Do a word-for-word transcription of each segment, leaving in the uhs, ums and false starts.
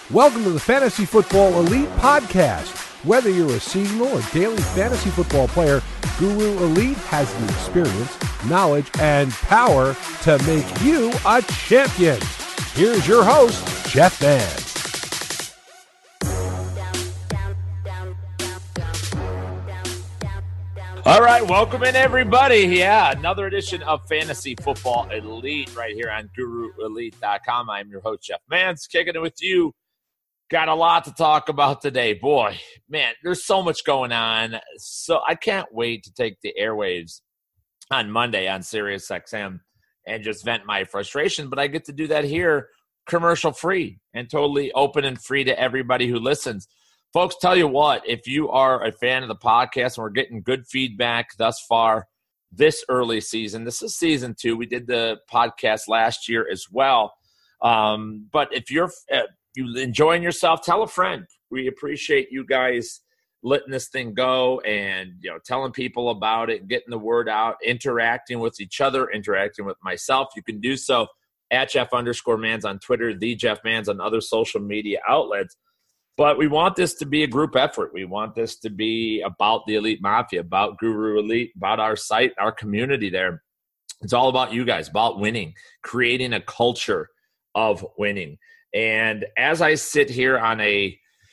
Welcome to the Fantasy Football Elite Podcast. Whether you're a seasonal or daily fantasy football player, Guru Elite has the experience, knowledge, and power to make you a champion. Here's your host, Jeff Vance. All right, welcome in, everybody. Yeah, another edition of Fantasy Football Elite right here on Guru Elite dot com. I'm your host, Jeff Vance, kicking it with you. Got a lot to talk about today. Boy, man, there's so much going on. So I can't wait to take the airwaves on Monday on Sirius X M and just vent my frustration. But I get to do that here commercial free and totally open and free to everybody who listens. Folks, tell you what, if you are a fan of the podcast and we're getting good feedback thus far this early season, this is season two. We did the podcast last year as well. Um, but if you're uh, you enjoying yourself, tell a friend. We appreciate you guys letting this thing go and, you know, telling people about it, getting the word out, interacting with each other, interacting with myself. You can do so at Jeff underscore Mans on Twitter, the Jeff Mans on other social media outlets. But we want this to be a group effort. We want this to be about the Elite Mafia, about Guru Elite, about our site, our community there. It's all about you guys, about winning, creating a culture of winning. And as I sit here on a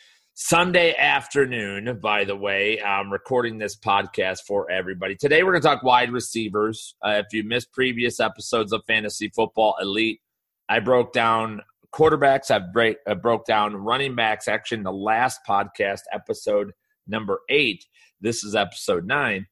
Sunday afternoon, by the way, I'm recording this podcast for everybody. Today we're going to talk wide receivers. Uh, if you missed previous episodes of Fantasy Football Elite, I broke down quarterbacks. I break, uh, broke down running backs. Actually, in the last podcast, episode number eight, this is episode nine.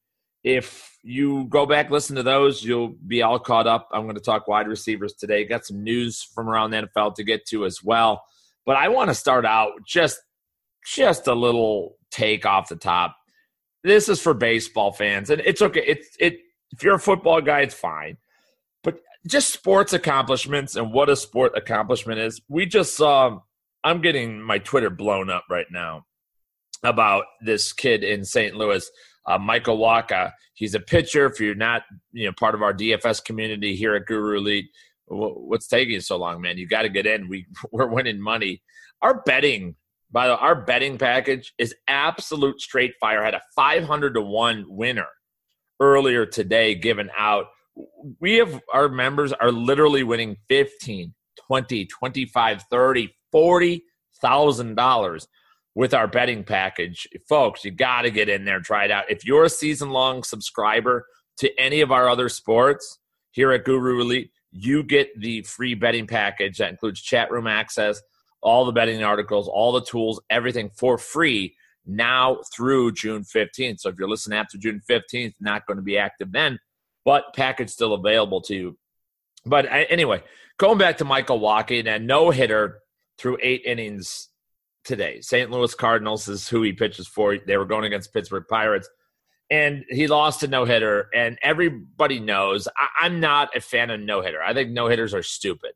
If you go back, listen to those, you'll be all caught up. I'm going to talk wide receivers today. Got some news from around the N F L to get to as well. But I want to start out just, just a little take off the top. This is for baseball fans, and it's okay. It's it. If you're a football guy, it's fine. But just sports accomplishments and what a sport accomplishment is. We just saw, I'm getting my Twitter blown up right now about this kid in Saint Louis, uh, Michael Wacha. He's a pitcher. If you're not, you know, part of our D F S community here at Guru Elite, what's taking you so long, man? You got to get in. We, we're winning money. Our betting, by the way, our betting package is absolute straight fire. I had a five hundred to one winner earlier today given out. We have, our members are literally winning fifteen, twenty, twenty-five, thirty, forty thousand dollars with our betting package. Folks, you got to get in there and try it out. If you're a season-long subscriber to any of our other sports here at Guru Elite, you get the free betting package that includes chat room access, all the betting articles, all the tools, everything for free now through June fifteenth. So if you're listening after June fifteenth, not going to be active then, but package still available to you. But anyway, going back to Michael Wacha, and no-hitter through eight innings today. Saint Louis Cardinals is who he pitches for. They were going against Pittsburgh Pirates, and he lost a no-hitter, and everybody knows I, I'm not a fan of no-hitter. I think no-hitters are stupid.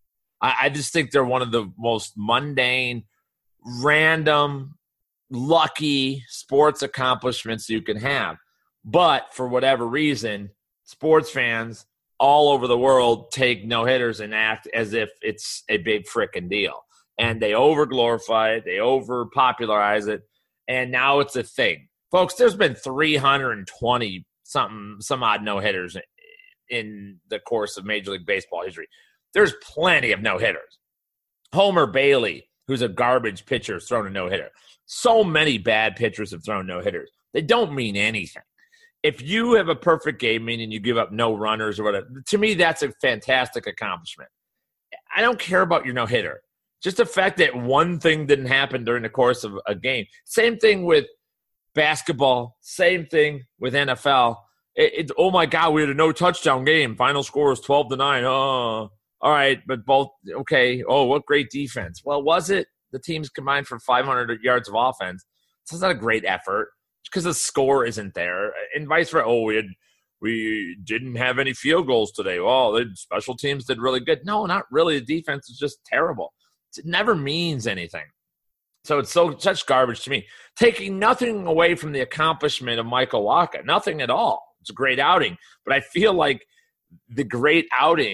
I, I just think they're one of the most mundane, random, lucky sports accomplishments you can have. But for whatever reason, sports fans all over the world take no-hitters and act as if it's a big frickin' deal. And they over-glorify it, they over-popularize it, and now it's a thing. Folks, there's been three hundred twenty something, some odd no-hitters in the course of Major League Baseball history. There's plenty of no-hitters. Homer Bailey, who's a garbage pitcher, has thrown a no-hitter. So many bad pitchers have thrown no-hitters. They don't mean anything. If you have a perfect game, meaning you give up no runners or whatever, to me, that's a fantastic accomplishment. I don't care about your no-hitter. Just the fact that one thing didn't happen during the course of a game. Same thing with basketball. Same thing with N F L. It, it, oh, my God, we had a no-touchdown game. Final score was twelve to nine. Oh, all right, but both – okay. Oh, what great defense. Well, was it? The teams combined for five hundred yards of offense. So it's not a great effort because the score isn't there. And vice versa. Oh, we, had, we didn't have any field goals today. Well, the special teams did really good. No, not really. The defense is just terrible. It never means anything. So it's so such garbage to me. Taking nothing away from the accomplishment of Michael Wacha, nothing at all. It's a great outing. But I feel like the great outing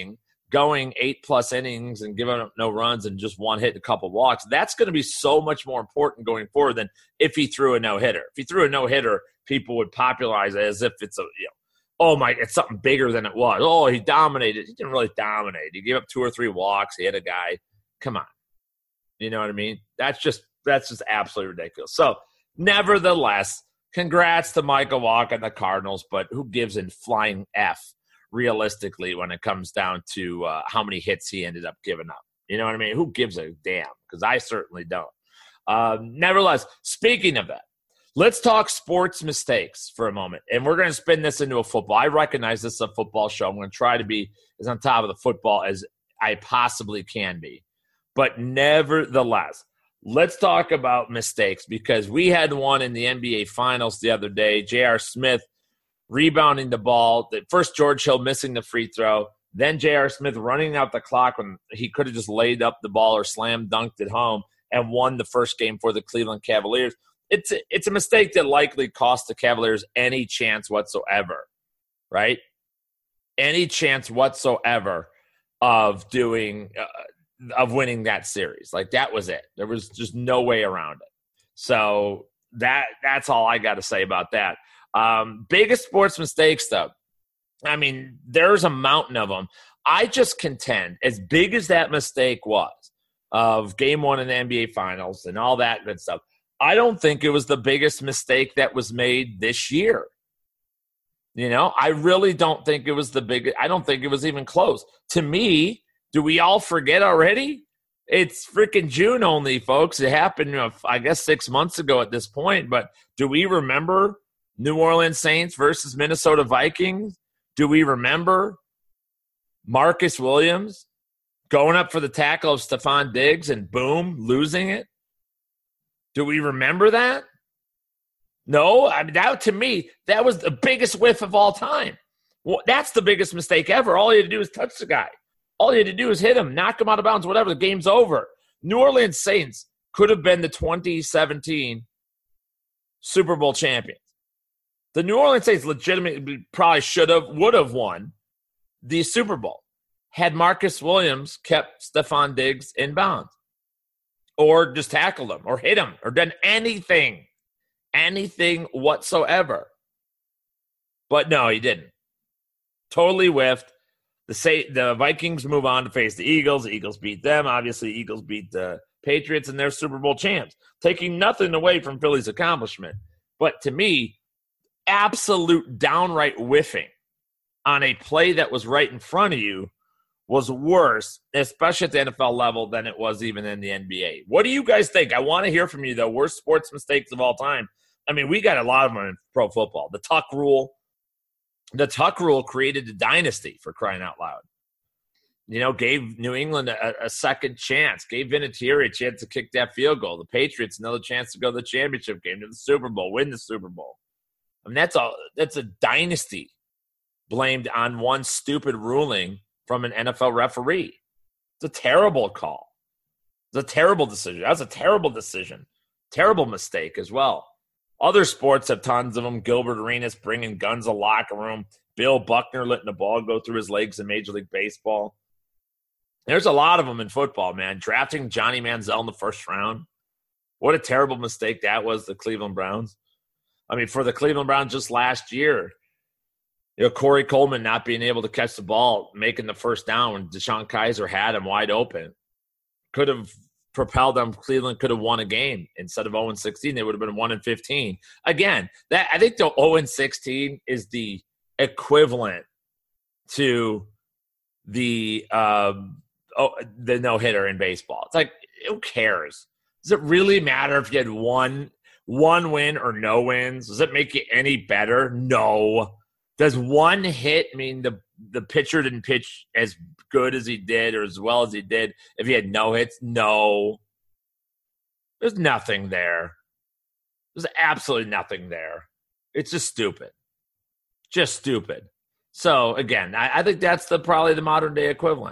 going eight-plus innings and giving up no runs and just one hit and a couple walks, that's going to be so much more important going forward than if he threw a no-hitter. If he threw a no-hitter, people would popularize it as if it's a, you know, oh, my, it's something bigger than it was. Oh, he dominated. He didn't really dominate. He gave up two or three walks. He hit a guy. Come on. You know what I mean? That's just that's just absolutely ridiculous. So, nevertheless, congrats to Michael Wacha and the Cardinals, but who gives a flying F realistically when it comes down to uh, how many hits he ended up giving up? You know what I mean? Who gives a damn? Because I certainly don't. Um, nevertheless, speaking of that, let's talk sports mistakes for a moment. And we're going to spin this into a football. I recognize this is a football show. I'm going to try to be as on top of the football as I possibly can be. But nevertheless, let's talk about mistakes because we had one in the N B A Finals the other day. J R. Smith rebounding the ball. First, George Hill missing the free throw. Then J R. Smith running out the clock when he could have just laid up the ball or slam dunked it home and won the first game for the Cleveland Cavaliers. It's a, it's a mistake that likely cost the Cavaliers any chance whatsoever, right? Any chance whatsoever of doing uh, of winning that series. Like, that was it. There was just no way around it. So that that's all I got to say about that. Um, biggest sports mistakes, though. I mean, there's a mountain of them. I just contend, as big as that mistake was of game one in the N B A Finals and all that good stuff, I don't think it was the biggest mistake that was made this year. You know, I really don't think it was the biggest. I don't think it was even close. To me, do we all forget already? It's freaking June only, folks. It happened, you know, I guess, six months ago at this point. But do we remember New Orleans Saints versus Minnesota Vikings? Do we remember Marcus Williams going up for the tackle of Stephon Diggs and boom, losing it? Do we remember that? No, I mean, that, to me, that was the biggest whiff of all time. Well, that's the biggest mistake ever. All you had to do is touch the guy. All you had to do is hit him, knock him out of bounds, whatever. The game's over. New Orleans Saints could have been the twenty seventeen Super Bowl champions. The New Orleans Saints legitimately probably should have, would have won the Super Bowl had Marcus Williams kept Stephon Diggs in bounds or just tackled him or hit him or done anything, anything whatsoever. But no, he didn't. Totally whiffed. The say the Vikings move on to face the Eagles. The Eagles beat them. Obviously, Eagles beat the Patriots, and they're Super Bowl champs, taking nothing away from Philly's accomplishment. But to me, absolute downright whiffing on a play that was right in front of you was worse, especially at the N F L level, than it was even in the N B A. What do you guys think? I want to hear from you, though. Worst sports mistakes of all time. I mean, we got a lot of them in pro football. The tuck rule. The tuck rule created a dynasty, for crying out loud. You know, gave New England a, a second chance. Gave Vinatieri a chance to kick that field goal. The Patriots another chance to go to the championship game, to the Super Bowl, win the Super Bowl. I mean, that's a that's a dynasty blamed on one stupid ruling from an N F L referee. It's a terrible call. It's a terrible decision. That's a terrible decision. Terrible mistake as well. Other sports have tons of them. Gilbert Arenas bringing guns to the locker room. Bill Buckner letting the ball go through his legs in Major League Baseball. There's a lot of them in football, man. Drafting Johnny Manziel in the first round. What a terrible mistake that was, the Cleveland Browns. I mean, for the Cleveland Browns just last year, you know, Corey Coleman not being able to catch the ball, making the first down when DeShone Kizer had him wide open. Could have propelled them. Cleveland could have won a game. Instead of oh and sixteen, they would have been one and fifteen. Again, that I think the oh and sixteen is the equivalent to the um, oh, the no-hitter in baseball. It's like, who cares? Does it really matter if you had one one win or no wins? Does it make you any better? No. Does one hit mean the the pitcher didn't pitch as good as he did or as well as he did if he had no hits? No. There's nothing there. There's absolutely nothing there. It's just stupid. Just stupid. So, again, I, I think that's the probably the modern-day equivalent.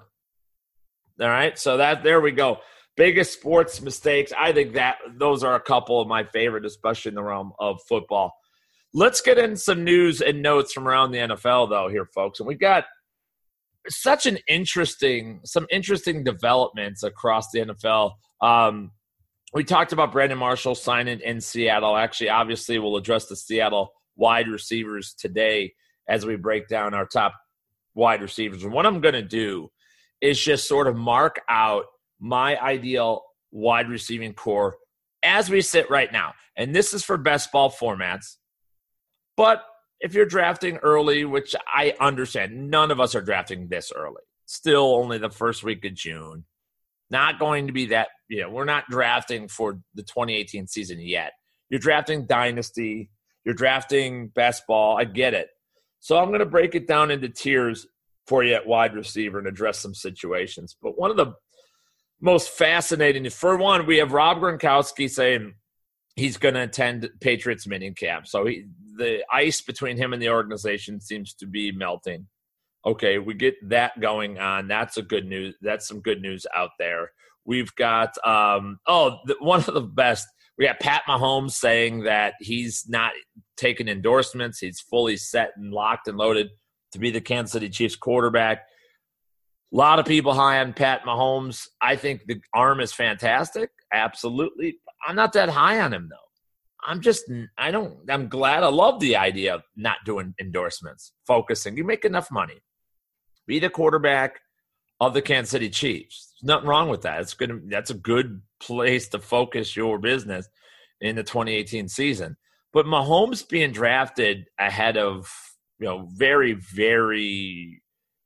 All right? So, that there we go. Biggest sports mistakes. I think that those are a couple of my favorite, especially in the realm of football. Let's get in some news and notes from around the N F L, though, here, folks. And we've got such an interesting, some interesting developments across the N F L. Um, we talked about Brandon Marshall signing in Seattle. Actually, obviously, we'll address the Seattle wide receivers today as we break down our top wide receivers. And what I'm going to do is just sort of mark out my ideal wide receiving core as we sit right now. And this is for best ball formats. But if you're drafting early, which I understand, none of us are drafting this early. Still only the first week of June. Not going to be that, you know, we're not drafting for the twenty eighteen season yet. You're drafting Dynasty. You're drafting best ball. I get it. So I'm going to break it down into tiers for you at wide receiver and address some situations. But one of the most fascinating, for one, we have Rob Gronkowski saying he's going to attend Patriots minicamp. So he, the ice between him and the organization seems to be melting. Okay, we get that going on. That's a good news. That's some good news out there. We've got, um, oh, the, one of the best. We got Pat Mahomes saying that he's not taking endorsements. He's fully set and locked and loaded to be the Kansas City Chiefs quarterback. A lot of people high on Pat Mahomes. I think the arm is fantastic. Absolutely. I'm not that high on him, though. I'm just, I don't, I'm glad. I love the idea of not doing endorsements, focusing. You make enough money. Be the quarterback of the Kansas City Chiefs. There's nothing wrong with that. It's good. That's a good place to focus your business in the twenty eighteen season. But Mahomes being drafted ahead of, you know, very, very,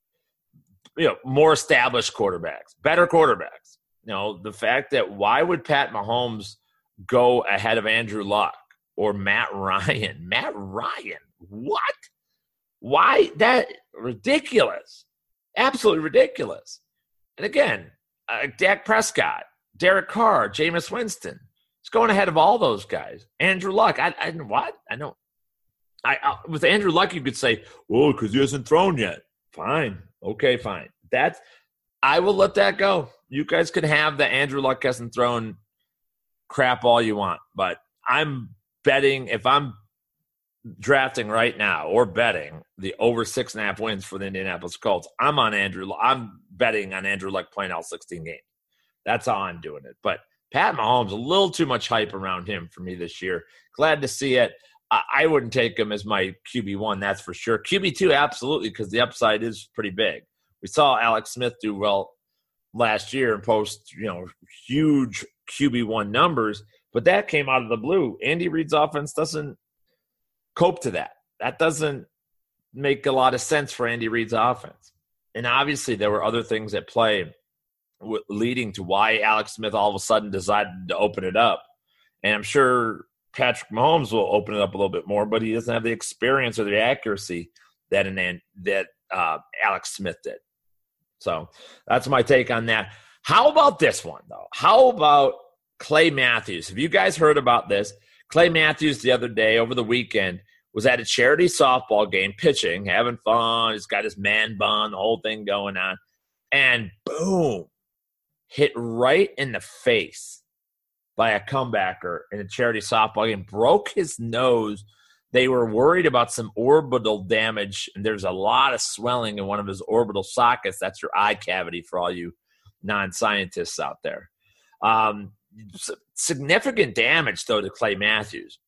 you know, more established quarterbacks, better quarterbacks. You know, the fact that why would Pat Mahomes go ahead of Andrew Luck or Matt Ryan? Matt Ryan, what? Why? That ridiculous. Absolutely ridiculous. And again, uh, Dak Prescott, Derek Carr, Jameis Winston. He's going ahead of all those guys. Andrew Luck. I, I what? I know. I, I with Andrew Luck, you could say, "Oh, because he hasn't thrown yet." Fine. Okay, fine. That's. I will let that go. You guys can have the Andrew Luck hasn't thrown crap all you want, but I'm betting if I'm drafting right now or betting the over six and a half wins for the Indianapolis Colts, I'm on Andrew. I'm betting on Andrew Luck playing all sixteen games. That's how I'm doing it. But Pat Mahomes, a little too much hype around him for me this year. Glad to see it. I, I wouldn't take him as my Q B one, that's for sure. Q B two, absolutely, because the upside is pretty big. We saw Alex Smith do well last year and post, you know, huge Q B one numbers, but that came out of the blue. Andy Reid's offense doesn't cope to that. That doesn't make a lot of sense for Andy Reid's offense. And obviously there were other things at play w- leading to why Alex Smith all of a sudden decided to open it up. And I'm sure Patrick Mahomes will open it up a little bit more, but he doesn't have the experience or the accuracy that an, that uh, Alex Smith did. So that's my take on that. How about this one, though? How about Clay Matthews? Have you guys heard about this? Clay Matthews the other day, over the weekend, was at a charity softball game pitching, having fun. He's got his man bun, the whole thing going on. And boom, hit right in the face by a comebacker in a charity softball game. Broke his nose. They were worried about some orbital damage, and there's a lot of swelling in one of his orbital sockets. That's your eye cavity for all you non-scientists out there. Um, significant damage, though, to Clay Matthews.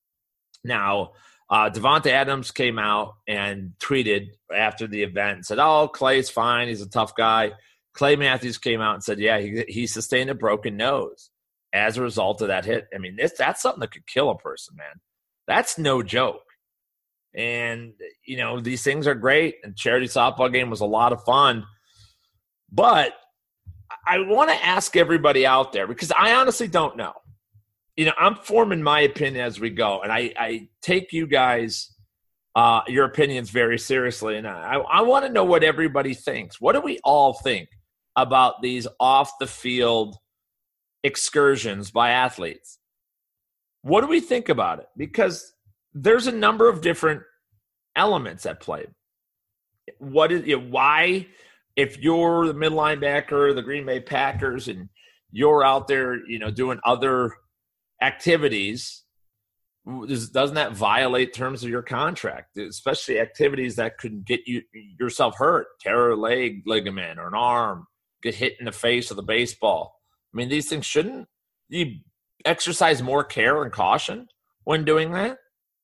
Now, uh, Devonta Adams came out and tweeted after the event and said, oh, Clay's fine. He's a tough guy. Clay Matthews came out and said, yeah, he, he sustained a broken nose as a result of that hit. I mean, this, that's something that could kill a person, man. That's no joke. And, you know, these things are great. And charity softball game was a lot of fun. But I want to ask everybody out there, because I honestly don't know. You know, I'm forming my opinion as we go, and I, I take you guys, uh, your opinions very seriously. And I, I want to know what everybody thinks. What do we all think about these off-the-field excursions by athletes? What do we think about it? Because there's a number of different elements at play. What is, you know, why, if you're the middle linebacker, the Green Bay Packers, and you're out there, you know, doing other activities, doesn't that violate terms of your contract, especially activities that could get you yourself hurt, tear a leg ligament or an arm, get hit in the face with a baseball? I mean, these things shouldn't you exercise more care and caution when doing that?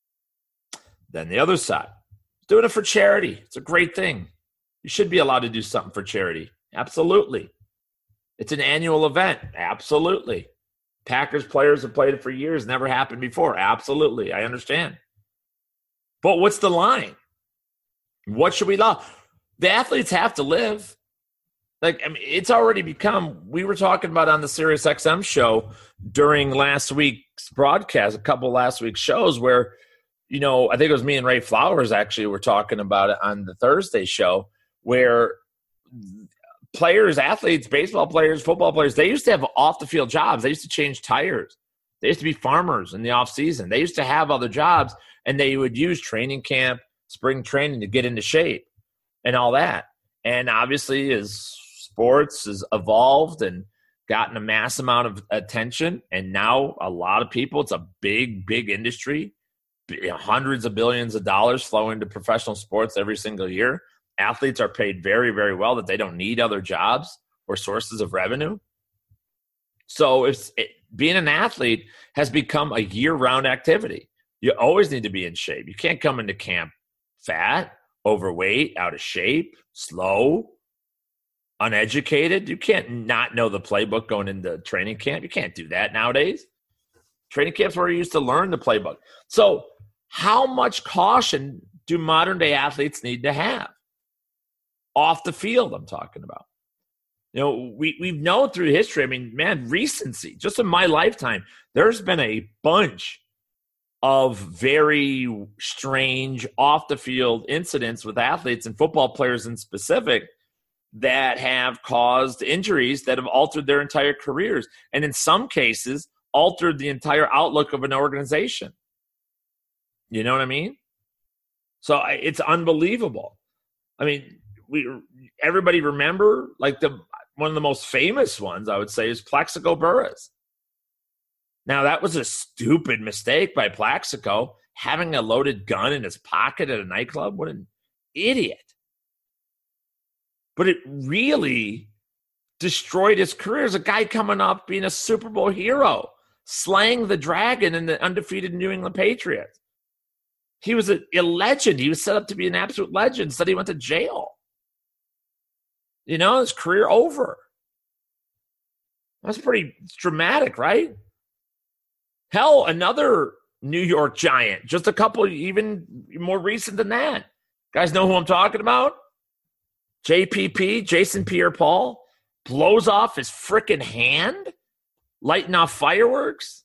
Then the other side, doing it for charity. It's a great thing. You should be allowed to do something for charity. Absolutely. It's an annual event. Absolutely. Packers players have played it for years. Never happened before. Absolutely. I understand. But what's the line? What should we allow? The athletes have to live. Like, I mean, it's already become, we were talking about on the Sirius X M show during last week's broadcast, a couple last week's shows where, you know, I think it was me and Ray Flowers actually were talking about it on the Thursday show, where players, athletes, baseball players, football players, they used to have off-the-field jobs. They used to change tires. They used to be farmers in the off-season. They used to have other jobs, and they would use training camp, spring training to get into shape and all that. And obviously, as sports has evolved and gotten a mass amount of attention, and now a lot of people, it's a big, big industry, hundreds of billions of dollars flow into professional sports every single year. Athletes are paid very, very well that they don't need other jobs or sources of revenue. So if it, being an athlete has become a year-round activity. You always need to be in shape. You can't come into camp fat, overweight, out of shape, slow, uneducated. You can't not know the playbook going into training camp. You can't do that nowadays. Training camp's where you used to learn the playbook. So how much caution do modern-day athletes need to have? Off the field, I'm talking about. You know, we, we've known through history, I mean, man, recency, just in my lifetime, there's been a bunch of very strange off-the-field incidents with athletes and football players in specific that have caused injuries that have altered their entire careers, and in some cases, altered the entire outlook of an organization. You know what I mean? So it's unbelievable. I mean, we everybody remember, like, the one of the most famous ones, I would say, is Plaxico Burress. Now, that was a stupid mistake by Plaxico, having a loaded gun in his pocket at a nightclub. What an idiot. But it really destroyed his career as a guy coming up being a Super Bowl hero, slaying the dragon in the undefeated New England Patriots. He was a, a legend. He was set up to be an absolute legend. Instead, he went to jail. You know, his career over. That's pretty dramatic, right? Hell, another New York Giant, just a couple even more recent than that. Guys know who I'm talking about? J P P, Jason Pierre-Paul, blows off his freaking hand, lighting off fireworks.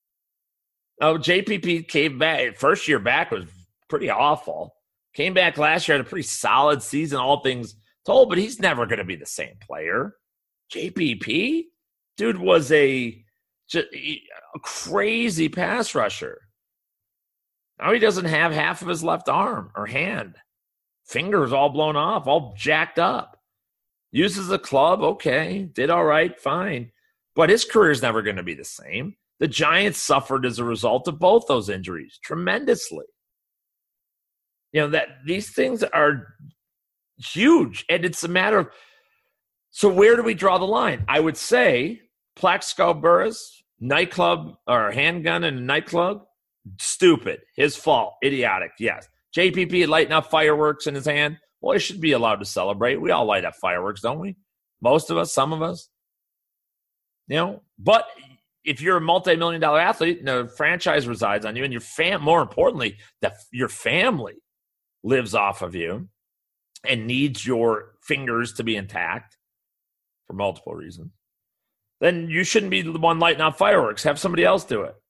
Oh, J P P came back. First year back was pretty awful. Came back last year, had a pretty solid season, all things told, but he's never going to be the same player. J P P, dude, was a, just a crazy pass rusher. Now he doesn't have half of his left arm or hand. Fingers all blown off, all jacked up. Uses a club, okay, did all right, fine. But his career is never going to be the same. The Giants suffered as a result of both those injuries tremendously. You know, that these things are huge, and it's a matter of, so where do we draw the line? I would say Plaxico Burress, nightclub or handgun in a nightclub, stupid, his fault, idiotic, yes. J P P lighting up fireworks in his hand, well, he should be allowed to celebrate. We all light up fireworks, don't we? Most of us, some of us. You know, but if you're a multi-million dollar athlete and a franchise resides on you, and your fam, more importantly, that your family lives off of you and needs your fingers to be intact for multiple reasons, then you shouldn't be the one lighting off fireworks. Have somebody else do it.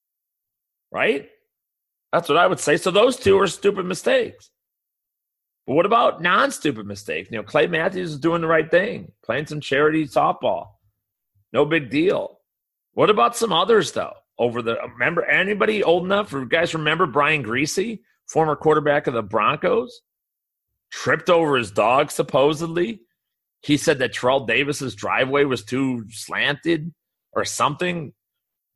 Right? That's what I would say. So those two are stupid mistakes. But what about non-stupid mistakes? You know, Clay Matthews is doing the right thing, playing some charity softball. No big deal. What about some others, though? Over the remember anybody old enough? For you guys remember Brian Griese, former quarterback of the Broncos, tripped over his dog supposedly. He said that Terrell Davis's driveway was too slanted or something.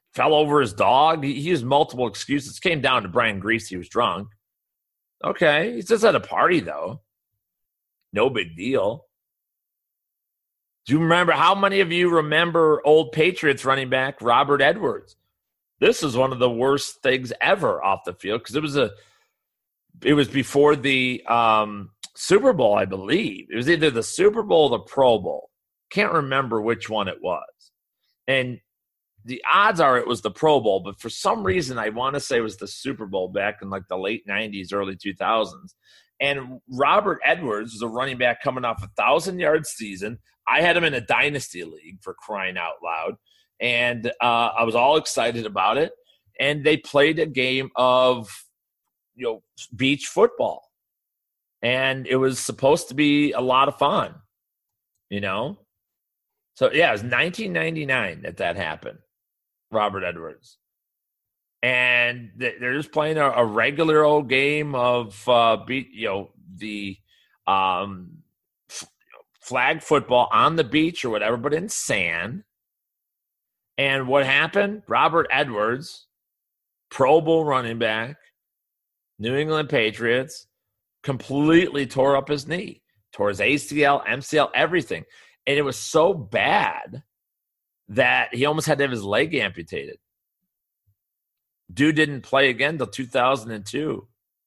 fell over his dog. He, he used multiple excuses. Came down to Brian Griese. He was drunk. Okay. He's just at a party, though. No big deal. Do you remember, how many of you remember old Patriots running back Robert Edwards? This is one of the worst things ever off the field because it was a, it was before the um, Super Bowl, I believe. It was either the Super Bowl or the Pro Bowl. Can't remember which one it was. And the odds are it was the Pro Bowl, but for some reason I want to say it was the Super Bowl back in like the late nineties, early two thousands. And Robert Edwards was a running back coming off a thousand-yard season. I had him in a dynasty league, for crying out loud. And uh, I was all excited about it. And they played a game of, you know, beach football. And it was supposed to be a lot of fun, you know? So, yeah, it was nineteen ninety-nine that that happened, Robert Edwards. And they're just playing a, a regular old game of, uh, beat, you know, the um, f- flag football on the beach or whatever, but in sand. And what happened? Robert Edwards, Pro Bowl running back, New England Patriots, completely tore up his knee, tore his A C L, M C L, everything. And it was so bad that he almost had to have his leg amputated. Dude didn't play again until two thousand two.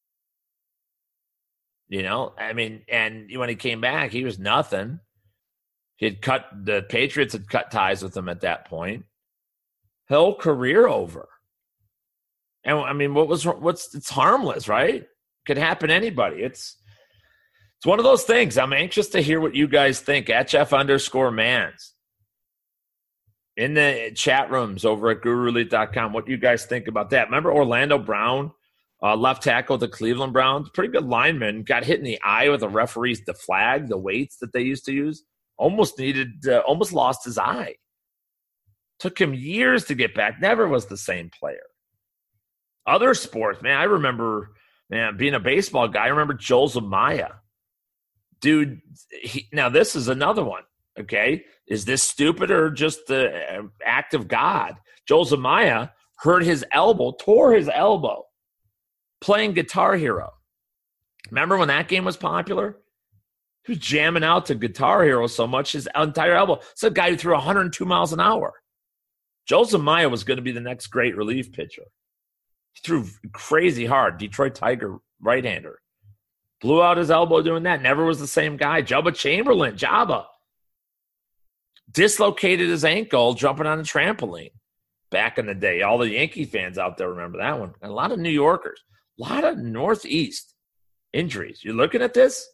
You know, I mean, and when he came back, he was nothing. He had cut, the Patriots had cut ties with him at that point. Whole career over. And I mean, what was, what's, it's harmless, right? Could happen to anybody. It's, it's one of those things. I'm anxious to hear what you guys think. At Jeff underscore Mans. In the chat rooms over at guru elite dot com, what do you guys think about that? Remember Orlando Brown, uh, left tackle of the Cleveland Browns? Pretty good lineman. Got hit in the eye with a referee's the flag, the weights that they used to use. Almost needed, uh, almost lost his eye. Took him years to get back. Never was the same player. Other sports, man, I remember, man, being a baseball guy, I remember Joel Zamaya. Dude, he, now this is another one. Okay, is this stupid or just the act of God? Joel Zamaya hurt his elbow, tore his elbow, playing Guitar Hero. Remember when that game was popular? He was jamming out to Guitar Hero so much, his entire elbow. It's a guy who threw one hundred two miles an hour. Joel Zamaya was going to be the next great relief pitcher. He threw crazy hard. Detroit Tiger right-hander. Blew out his elbow doing that. Never was the same guy. Jabba Chamberlain, Jabba. Dislocated his ankle jumping on a trampoline back in the day. All the Yankee fans out there remember that one. And a lot of New Yorkers. A lot of Northeast injuries. You're looking at this?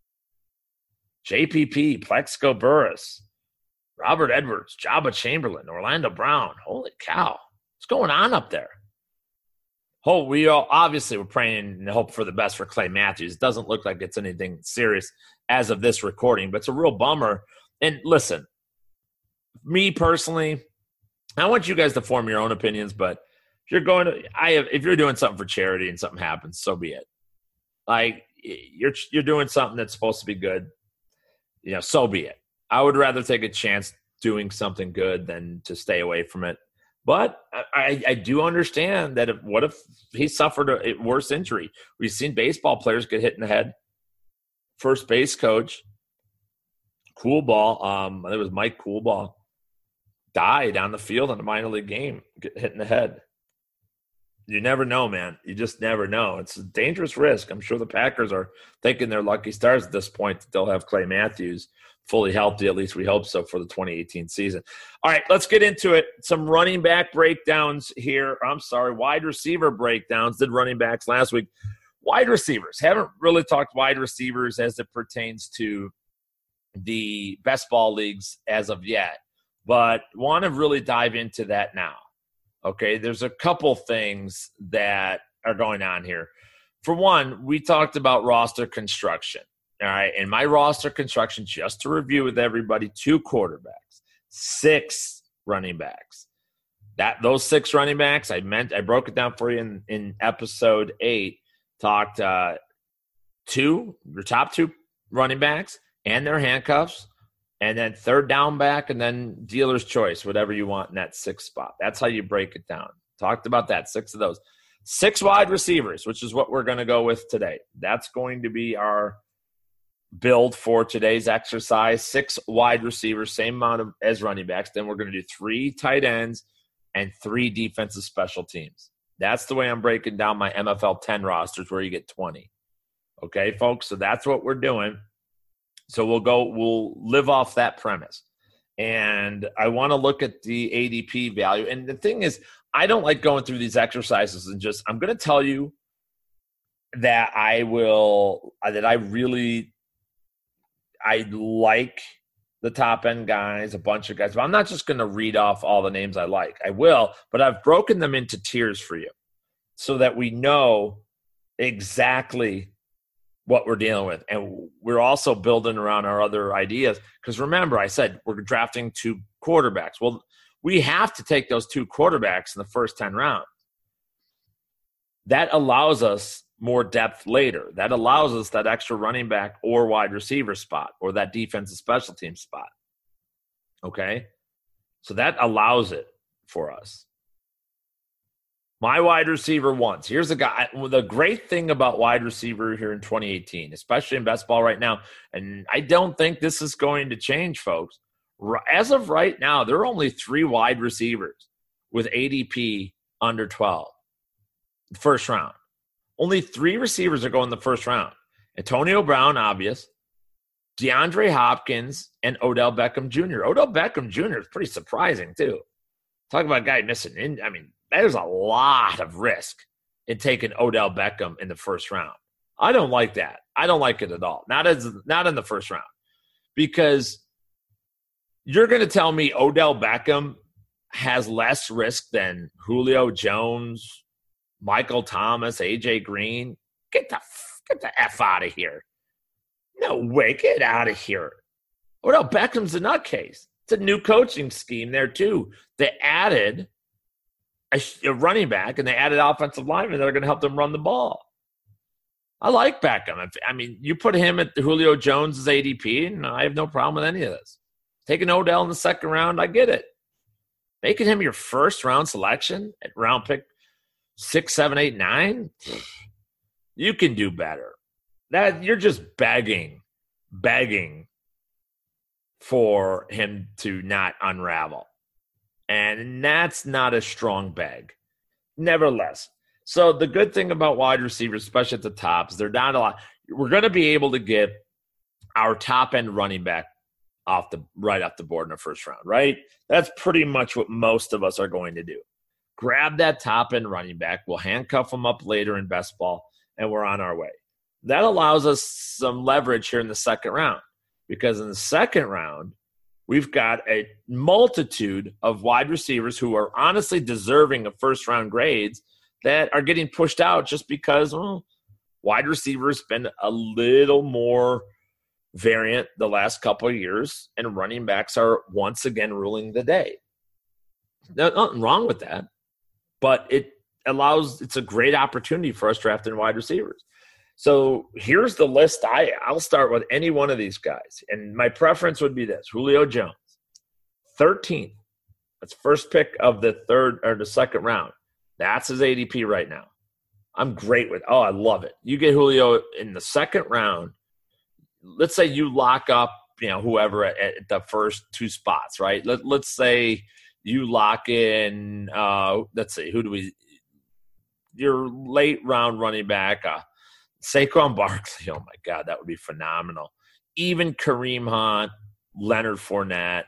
J P P, Plexico Burris, Robert Edwards, Jabba Chamberlain, Orlando Brown. Holy cow. What's going on up there? Oh, we all obviously we're praying and hope for the best for Clay Matthews. It doesn't look like it's anything serious as of this recording, but it's a real bummer. And listen, me personally, I want you guys to form your own opinions, but if you're going to, I have, if you're doing something for charity and something happens, so be it. Like you're you're doing something that's supposed to be good, you know, so be it. I would rather take a chance doing something good than to stay away from it. But I, I do understand that if, what if he suffered a worse injury? We've seen baseball players get hit in the head. First base coach, Coolball, um, I think it was Mike Coolball, died on the field in a minor league game, get hit in the head. You never know, man. You just never know. It's a dangerous risk. I'm sure the Packers are thinking they're lucky stars at this point that they'll have Clay Matthews fully healthy. At least we hope so for the twenty eighteen season. All right, let's get into it. Some running back breakdowns here. I'm sorry, wide receiver breakdowns. Did running backs last week. Wide receivers. Haven't really talked wide receivers as it pertains to the best ball leagues as of yet, but want to really dive into that now. Okay, there's a couple things that are going on here. For one, we talked about roster construction. All right, and my roster construction, just to review with everybody, two quarterbacks, six running backs. That those six running backs, I meant I broke it down for you in, in episode eight. Talked uh, two, your top two running backs and their handcuffs, and then third down back, and then dealer's choice, whatever you want in that sixth spot. That's how you break it down. Talked about that, six of those. Six wide receivers, which is what we're going to go with today. That's going to be our build for today's exercise. Six wide receivers, same amount of, as running backs. Then we're going to do three tight ends and three defensive special teams. That's the way I'm breaking down my M F L ten rosters, where you get twenty. Okay, folks? So that's what we're doing. So we'll go, we'll live off that premise. And I want to look at the A D P value. And the thing is, I don't like going through these exercises and just, I'm going to tell you that I will, that I really, I like the top end guys, a bunch of guys, but I'm not just going to read off all the names I like. I will, but I've broken them into tiers for you so that we know exactly what we're dealing with. And we're also building around our other ideas. Because remember, I said we're drafting two quarterbacks. Well, we have to take those two quarterbacks in the first ten rounds. That allows us more depth later. That allows us that extra running back or wide receiver spot or that defensive special team spot. Okay? So that allows it for us. My wide receiver ones. Here's a guy. The great thing about wide receiver here in twenty eighteen, especially in best ball right now, and I don't think this is going to change, folks. As of right now, there are only three wide receivers with A D P under twelve. First round. Only three receivers are going the first round. Antonio Brown, obvious. DeAndre Hopkins, and Odell Beckham Junior Odell Beckham Junior is pretty surprising, too. Talk about a guy missing. In, I mean, there's a lot of risk in taking Odell Beckham in the first round. I don't like that. I don't like it at all. Not as not in the first round. Because you're going to tell me Odell Beckham has less risk than Julio Jones, Michael Thomas, A J Green? Get the, get the F out of here. No way. Get out of here. Odell Beckham's a nutcase. It's a new coaching scheme there, too. They added a, a running back, and they added offensive linemen that are going to help them run the ball. I like Beckham. I mean, you put him at Julio Jones' A D P, and I have no problem with any of this. Taking Odell in the second round, I get it. Making him your first round selection at round pick six, seven, eight, nine, you can do better. That you're just begging, begging for him to not unravel. And that's not a strong beg. Nevertheless. So the good thing about wide receivers, especially at the tops, they're not a lot. We're going to be able to get our top end running back off the right off the board in the first round, right? That's pretty much what most of us are going to do. Grab that top end running back. We'll handcuff them up later in best ball, and we're on our way. That allows us some leverage here in the second round, because in the second round, we've got a multitude of wide receivers who are honestly deserving of first round grades that are getting pushed out just because well, wide receivers been a little more variant the last couple of years, and running backs are once again ruling the day. There's nothing wrong with that, but it allows, it's a great opportunity for us drafting wide receivers. So here's the list. I, I'll start with any one of these guys, and my preference would be this: Julio Jones, thirteenth. That's first pick of the third or the second round. That's his A D P right now. I'm great with. Oh, I love it. You get Julio in the second round. Let's say you lock up, you know, whoever at, at the first two spots, right? Let, let's say you lock in, uh, let's see, who do we – your late round running back, uh, Saquon Barkley. Oh, my God, that would be phenomenal. Even Kareem Hunt, Leonard Fournette,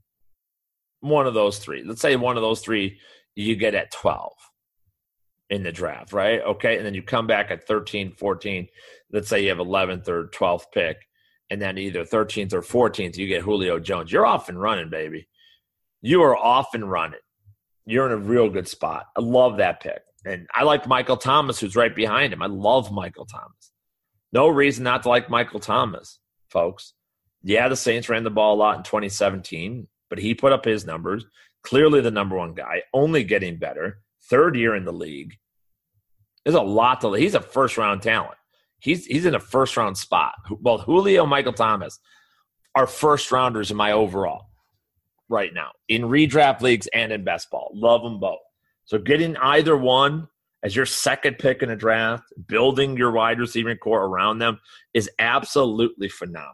one of those three. Let's say one of those three you get at twelve in the draft, right? Okay, and then you come back at thirteen, fourteen. Let's say you have eleventh or twelfth pick, and then either thirteenth or fourteenth, you get Julio Jones. You're off and running, baby. You are off and running. You're in a real good spot. I love that pick. And I like Michael Thomas, who's right behind him. I love Michael Thomas. No reason not to like Michael Thomas, folks. Yeah, the Saints ran the ball a lot in twenty seventeen, but he put up his numbers. Clearly the number one guy, only getting better. Third year in the league. There's a lot to – he's a first-round talent. He's he's in a first-round spot. Both Julio and Michael Thomas are first rounders in my overall right now in redraft leagues and in best ball. Love them both. So getting either one as your second pick in a draft, building your wide receiving core around them is absolutely phenomenal.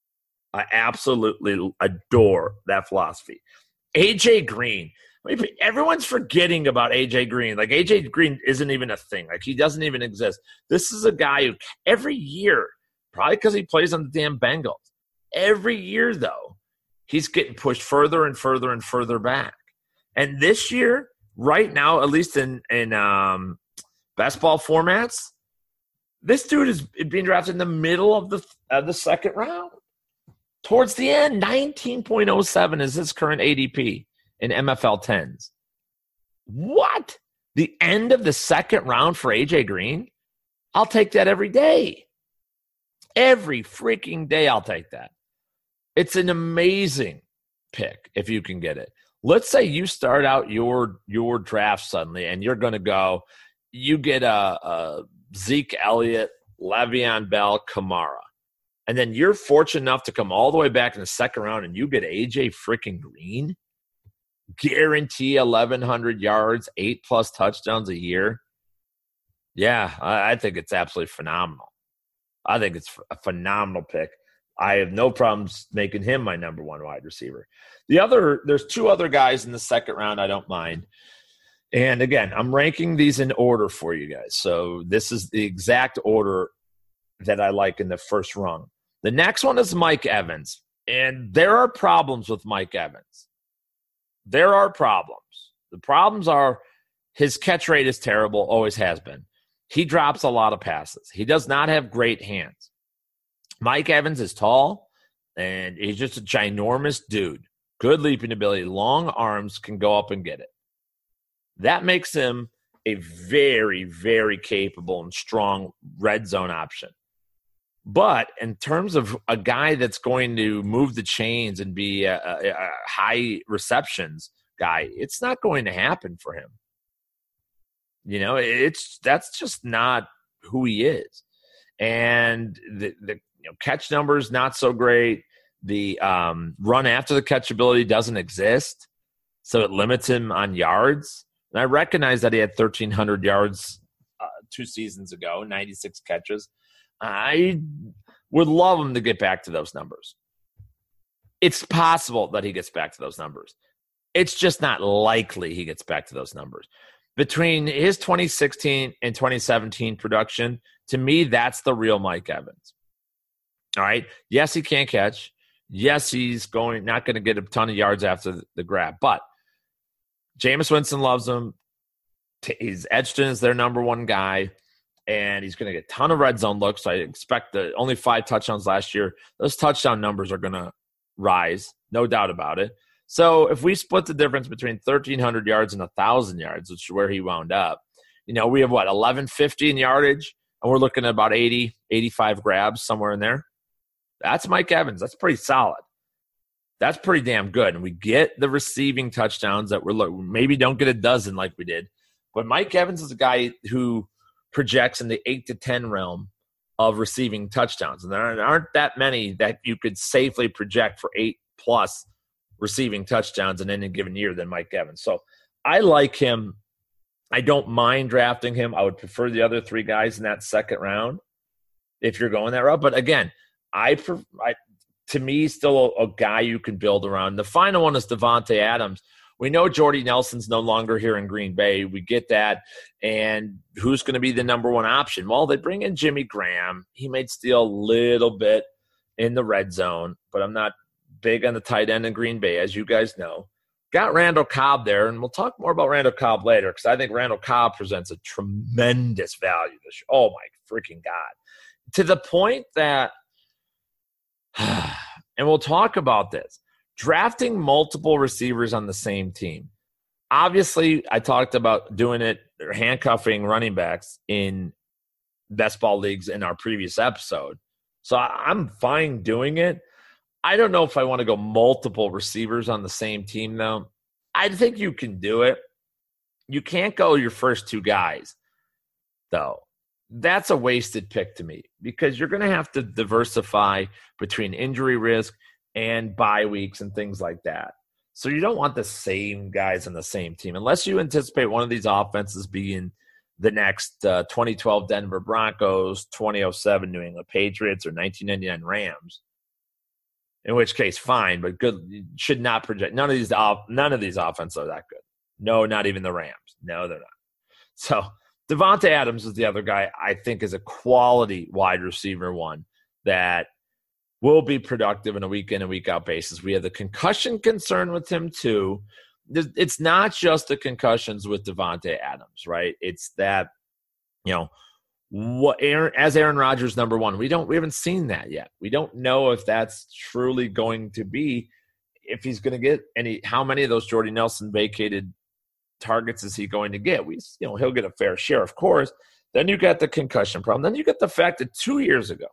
I absolutely adore that philosophy. A J Green. Everyone's forgetting about A J Green. Like, A J Green isn't even a thing. Like, he doesn't even exist. This is a guy who every year, probably because he plays on the damn Bengals, every year, though, he's getting pushed further and further and further back. And this year, right now, at least in, in um, best ball formats, this dude is being drafted in the middle of the, of the second round. Towards the end, nineteen point oh seven is his current A D P in M F L tens. What? The end of the second round for A J Green? I'll take that every day. Every freaking day I'll take that. It's an amazing pick if you can get it. Let's say you start out your your draft suddenly and you're going to go, you get a, a Zeke Elliott, Le'Veon Bell, Kamara. And then you're fortunate enough to come all the way back in the second round and you get A J freaking Green. Guarantee eleven hundred yards, eight plus touchdowns a year. Yeah, I, I think it's absolutely phenomenal. I think it's a phenomenal pick. I have no problems making him my number one wide receiver. The other, there's two other guys in the second round I don't mind. And again, I'm ranking these in order for you guys. So this is the exact order that I like in the first rung. The next one is Mike Evans. And there are problems with Mike Evans. There are problems. The problems are his catch rate is terrible, always has been. He drops a lot of passes. He does not have great hands. Mike Evans is tall, and he's just a ginormous dude. Good leaping ability, long arms, can go up and get it. That makes him a very, very capable and strong red zone option. But in terms of a guy that's going to move the chains and be a, a, a high receptions guy, it's not going to happen for him. You know, it's that's just not who he is. And the, the you know, catch numbers not so great. The um, run after the catch ability doesn't exist, so it limits him on yards. And I recognize that he had thirteen hundred yards uh, two seasons ago, ninety-six catches. I would love him to get back to those numbers. It's possible that he gets back to those numbers. It's just not likely he gets back to those numbers. Between his twenty sixteen and twenty seventeen production, to me, that's the real Mike Evans. All right. Yes, he can't catch. Yes, he's going not going to get a ton of yards after the, the grab. But Jameis Winston loves him. He's Edgerton is their number one guy. And he's going to get a ton of red zone looks. I expect the only five touchdowns last year. Those touchdown numbers are going to rise, no doubt about it. So if we split the difference between thirteen hundred yards and one thousand yards, which is where he wound up, you know, we have, what, eleven fifty in yardage, and we're looking at about eighty, eighty-five grabs, somewhere in there. That's Mike Evans. That's pretty solid. That's pretty damn good. And we get the receiving touchdowns that we're looking. Maybe don't get a dozen like we did. But Mike Evans is a guy who projects in the eight to ten realm of receiving touchdowns. And there aren't that many that you could safely project for eight plus receiving touchdowns in any given year than Mike Evans. So I like him. I don't mind drafting him. I would prefer the other three guys in that second round if you're going that route. But again, I, I to me, still a, a guy you can build around. The final one is Devontae Adams. We know Jordy Nelson's no longer here in Green Bay. We get that. And who's going to be the number one option? Well, they bring in Jimmy Graham. He might steal a little bit in the red zone, but I'm not big on the tight end in Green Bay, as you guys know. Got Randall Cobb there, and we'll talk more about Randall Cobb later because I think Randall Cobb presents a tremendous value this year. Oh, my freaking God. To the point that, and we'll talk about this, drafting multiple receivers on the same team. Obviously, I talked about doing it, or handcuffing running backs in best ball leagues in our previous episode. So I'm fine doing it. I don't know if I want to go multiple receivers on the same team, though. I think you can do it. You can't go your first two guys, though. That's a wasted pick to me because you're going to have to diversify between injury risk and bye weeks and things like that. So you don't want the same guys on the same team unless you anticipate one of these offenses being the next uh, twenty twelve Denver Broncos, twenty oh seven New England Patriots, or nineteen ninety-nine Rams. In which case, fine, but good. You should not project. None of these none of these offenses are that good. No, not even the Rams. No, they're not. So Davante Adams is the other guy I think is a quality wide receiver one that will be productive in a week in and week out basis. We have the concussion concern with him too. It's not just the concussions with Davante Adams, right? It's that, you know, what Aaron, as Aaron Rodgers number one, we don't we haven't seen that yet. We don't know if that's truly going to be, if he's going to get any, how many of those Jordy Nelson vacated targets is he going to get? We, you know, he'll get a fair share, of course. Then you got the concussion problem. Then you got the fact that two years ago,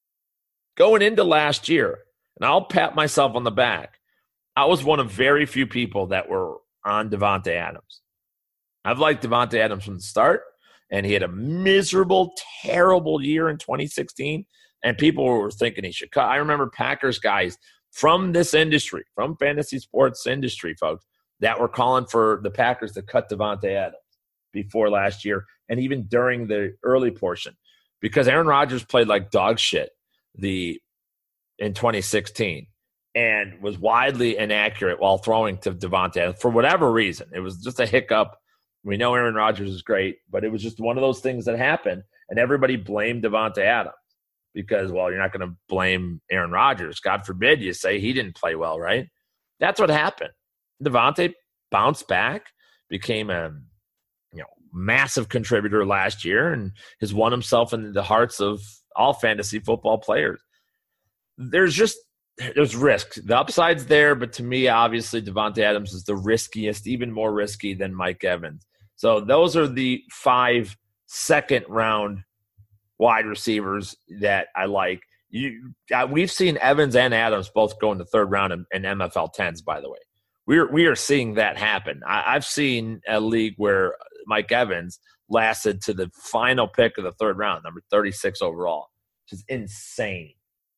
going into last year, and I'll pat myself on the back, I was one of very few people that were on Davante Adams. I've liked Davante Adams from the start, and he had a miserable, terrible year in twenty sixteen, and people were thinking he should cut. I remember Packers guys from this industry, from fantasy sports industry, folks, that were calling for the Packers to cut Davante Adams before last year and even during the early portion, because Aaron Rodgers played like dog shit the in twenty sixteen and was widely inaccurate while throwing to Davante Adams for whatever reason. It was just a hiccup. We know Aaron Rodgers is great, but it was just one of those things that happened, and everybody blamed Davante Adams because, well, you're not going to blame Aaron Rodgers. God forbid you say he didn't play well, right? That's what happened. Davante bounced back, became a you know massive contributor last year, and has won himself into the hearts of all fantasy football players. There's just there's risk. The upside's there, but to me, obviously, Davante Adams is the riskiest, even more risky than Mike Evans. So those are the five second-round wide receivers that I like. You, uh, we've seen Evans and Adams both go in the third round in, in M F L tens, by the way. We're, we are seeing that happen. I, I've seen a league where Mike Evans lasted to the final pick of the third round, number thirty-six overall, which is insane.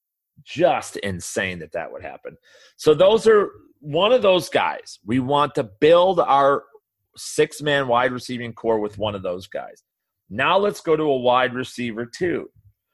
Just insane that that would happen. So those are one of those guys. We want to build our six-man wide receiving core with one of those guys. Now let's go to a wide receiver two.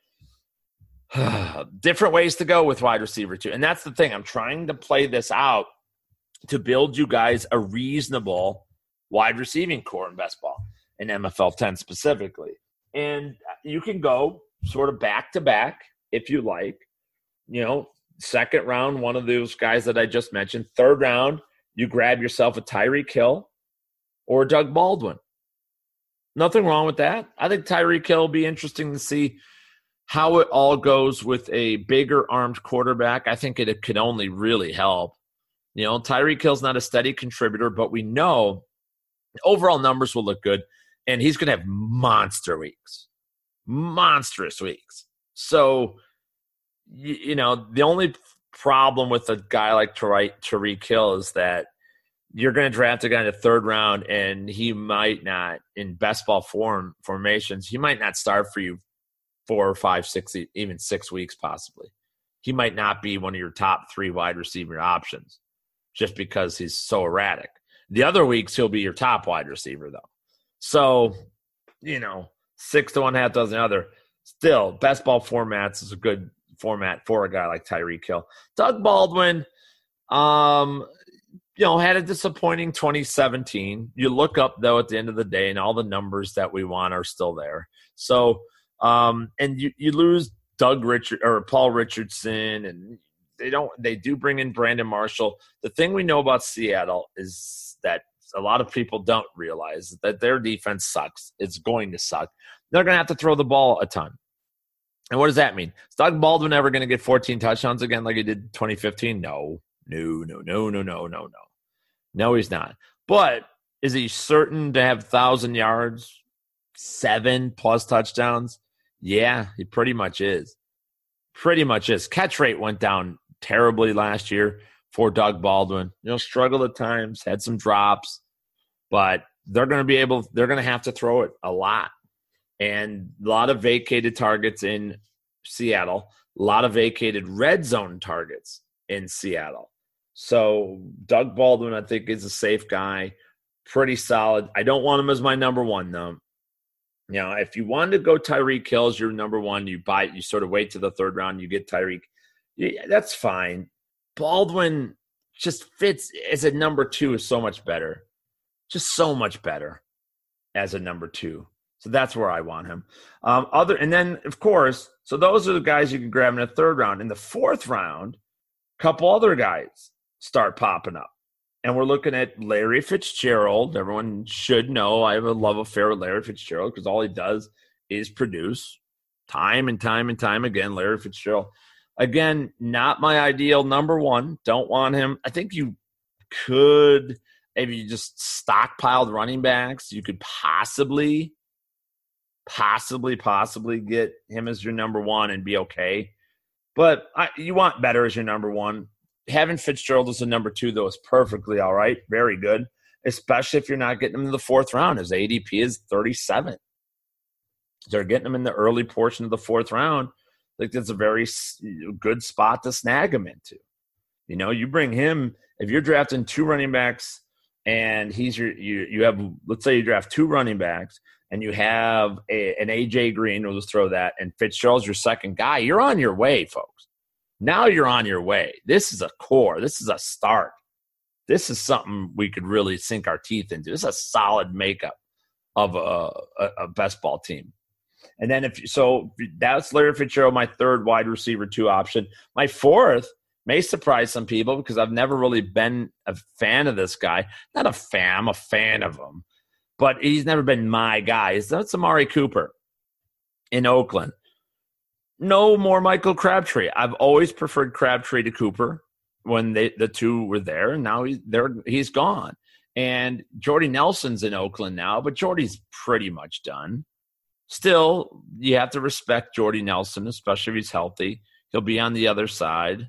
Different ways to go with wide receiver two. And that's the thing. I'm trying to play this out to build you guys a reasonable wide receiving core in best ball, in M F L ten specifically. And you can go sort of back-to-back if you like. You know, second round, one of those guys that I just mentioned. Third round, you grab yourself a Tyreek Hill or Doug Baldwin. Nothing wrong with that. I think Tyreek Hill will be interesting to see how it all goes with a bigger armed quarterback. I think it, it could only really help. You know, Tyreek Hill's not a steady contributor, but we know overall numbers will look good, and he's going to have monster weeks, monstrous weeks. So, you, you know, the only problem with a guy like Tyreek Hill is that you're going to draft a guy in the third round, and he might not, in best ball form formations, he might not start for you four or five, six, even six weeks possibly. He might not be one of your top three wide receiver options just because he's so erratic. The other weeks, he'll be your top wide receiver, though. So, you know, six to one half dozen other. Still, best ball formats is a good format for a guy like Tyreek Hill. Doug Baldwin, um, you know, had a disappointing twenty seventeen. You look up, though, at the end of the day, and all the numbers that we want are still there. So, um, and you, you lose Doug Richard or Paul Richardson, and they don't. They do bring in Brandon Marshall. The thing we know about Seattle is that a lot of people don't realize that their defense sucks. It's going to suck. They're going to have to throw the ball a ton. And what does that mean? Is Doug Baldwin ever going to get fourteen touchdowns again like he did in twenty fifteen? No, no, no, no, no, no, no, no. No, he's not. But is he certain to have one thousand yards, seven plus touchdowns? Yeah, he pretty much is. Pretty much is. Catch rate went down terribly last year for Doug Baldwin. You know, struggled at times, had some drops, but they're going to be able, they're going to have to throw it a lot. And a lot of vacated targets in Seattle, a lot of vacated red zone targets in Seattle. So Doug Baldwin, I think, is a safe guy, pretty solid. I don't want him as my number one, though. You know, if you wanted to go Tyreek Hill as your number one, you buy you sort of wait to the third round, you get Tyreek. Yeah, that's fine. Baldwin just fits as a number two is so much better. Just so much better as a number two. So that's where I want him. Um, other and then, of course, so those are the guys you can grab in the third round. In the fourth round, a couple other guys start popping up. And we're looking at Larry Fitzgerald. Everyone should know I have a love affair with Larry Fitzgerald because all he does is produce time and time and time again. Larry Fitzgerald. Again, not my ideal number one. Don't want him. I think you could, if you just stockpiled running backs, you could possibly, possibly, possibly get him as your number one and be okay. But I, you want better as your number one. Having Fitzgerald as a number two, though, is perfectly all right. Very good, especially if you're not getting him in the fourth round. His A D P is thirty-seven. They're getting him in the early portion of the fourth round. I think that's a very good spot to snag him into. You know, you bring him, if you're drafting two running backs and he's your, you, you have, let's say you draft two running backs and you have a, an A J Green, we'll just throw that, and Fitzgerald's your second guy, you're on your way, folks. Now you're on your way. This is a core. This is a start. This is something we could really sink our teeth into. This is a solid makeup of a, a, a best ball team. And then if so, that's Larry Fitzgerald, my third wide receiver two option. My fourth may surprise some people because I've never really been a fan of this guy. Not a fan, I'm a fan of him, but he's never been my guy. That's Amari Cooper in Oakland. No more Michael Crabtree. I've always preferred Crabtree to Cooper when they, the two were there, and now he's there. He's gone. And Jordy Nelson's in Oakland now, but Jordy's pretty much done. Still, you have to respect Jordy Nelson, especially if he's healthy. He'll be on the other side.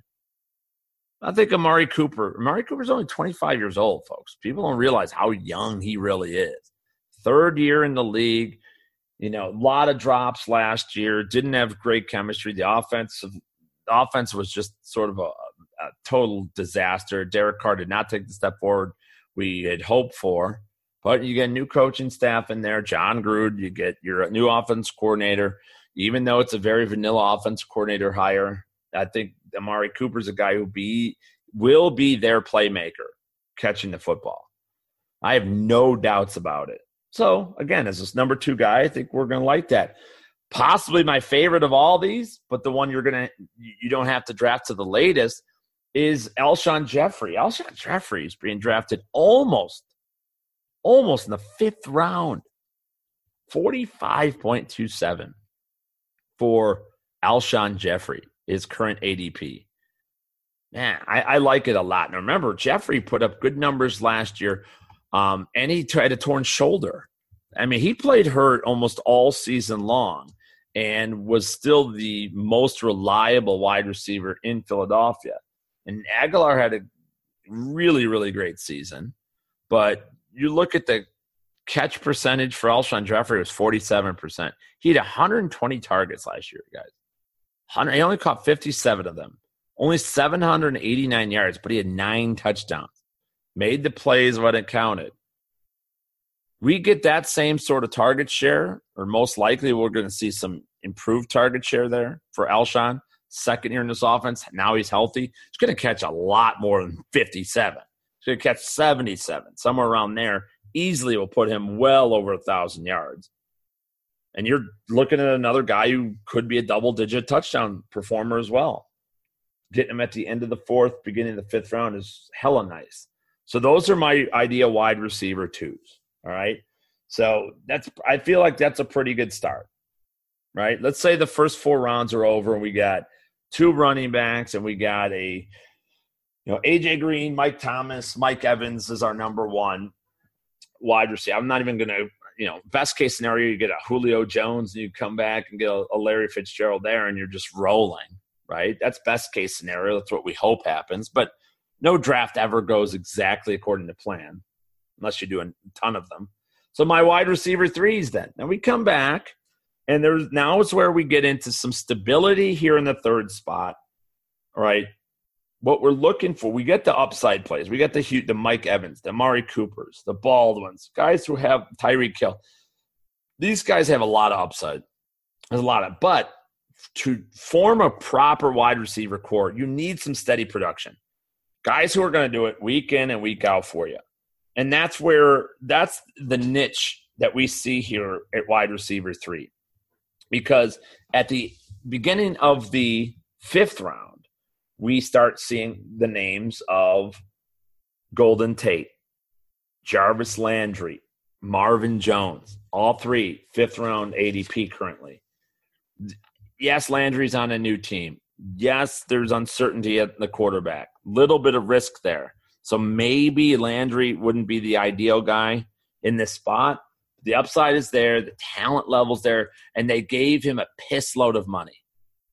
I think Amari Cooper. Amari Cooper's only twenty-five years old, folks. People don't realize how young he really is. Third year in the league. You know, a lot of drops last year. Didn't have great chemistry. The offense, the offense was just sort of a, a total disaster. Derek Carr did not take the step forward we had hoped for. But you get a new coaching staff in there, John Gruden. You get your new offense coordinator. Even though it's a very vanilla offense coordinator hire, I think Amari Cooper's a guy who be will be their playmaker catching the football. I have no doubts about it. So, again, as this number two guy, I think we're going to like that. Possibly my favorite of all these, but the one you're going to you don't have to draft to the latest is Alshon Jeffrey. Alshon Jeffrey is being drafted almost, almost in the fifth round. forty-five point two seven for Alshon Jeffrey, his current A D P. Man, I, I like it a lot. Now, remember, Jeffrey put up good numbers last year. Um, and he had a torn shoulder. I mean, he played hurt almost all season long and was still the most reliable wide receiver in Philadelphia. And Aguilar had a really, really great season. But you look at the catch percentage for Alshon Jeffrey, it was forty-seven percent. He had one hundred twenty targets last year, guys. He only caught fifty-seven of them. Only seven hundred eighty-nine yards, but he had nine touchdowns. Made the plays when it counted. We get that same sort of target share, or most likely we're going to see some improved target share there for Alshon. Second year in this offense. Now he's healthy. He's going to catch a lot more than fifty-seven. He's going to catch seventy-seven, somewhere around there. Easily will put him well over one thousand yards. And you're looking at another guy who could be a double-digit touchdown performer as well. Getting him at the end of the fourth, beginning of the fifth round is hella nice. So those are my ideal wide receiver twos, all right? So that's I feel like that's a pretty good start, right? Let's say the first four rounds are over and we got two running backs and we got a, you know, A J Green, Mike Thomas, Mike Evans is our number one wide receiver. I'm not even going to, you know, best case scenario, you get a Julio Jones and you come back and get a, a Larry Fitzgerald there and you're just rolling, right? That's best case scenario. That's what we hope happens. But no draft ever goes exactly according to plan unless you're doing a ton of them. So my wide receiver threes then. Then we come back, and there's now is where we get into some stability here in the third spot. All right. what we're looking for, we get the upside plays. We get the the Mike Evans, the Amari Coopers, the Baldwins, guys who have Tyreek Hill. These guys have a lot of upside. There's a lot of, but to form a proper wide receiver core, you need some steady production. Guys who are going to do it week in and week out for you. And that's where, that's the niche that we see here at wide receiver three. Because at the beginning of the fifth round, we start seeing the names of Golden Tate, Jarvis Landry, Marvin Jones, all three fifth round A D P currently. Yes, Landry's on a new team. Yes, there's uncertainty at the quarterback. Little bit of risk there. So maybe Landry wouldn't be the ideal guy in this spot. The upside is there. The talent level's there. And they gave him a piss load of money.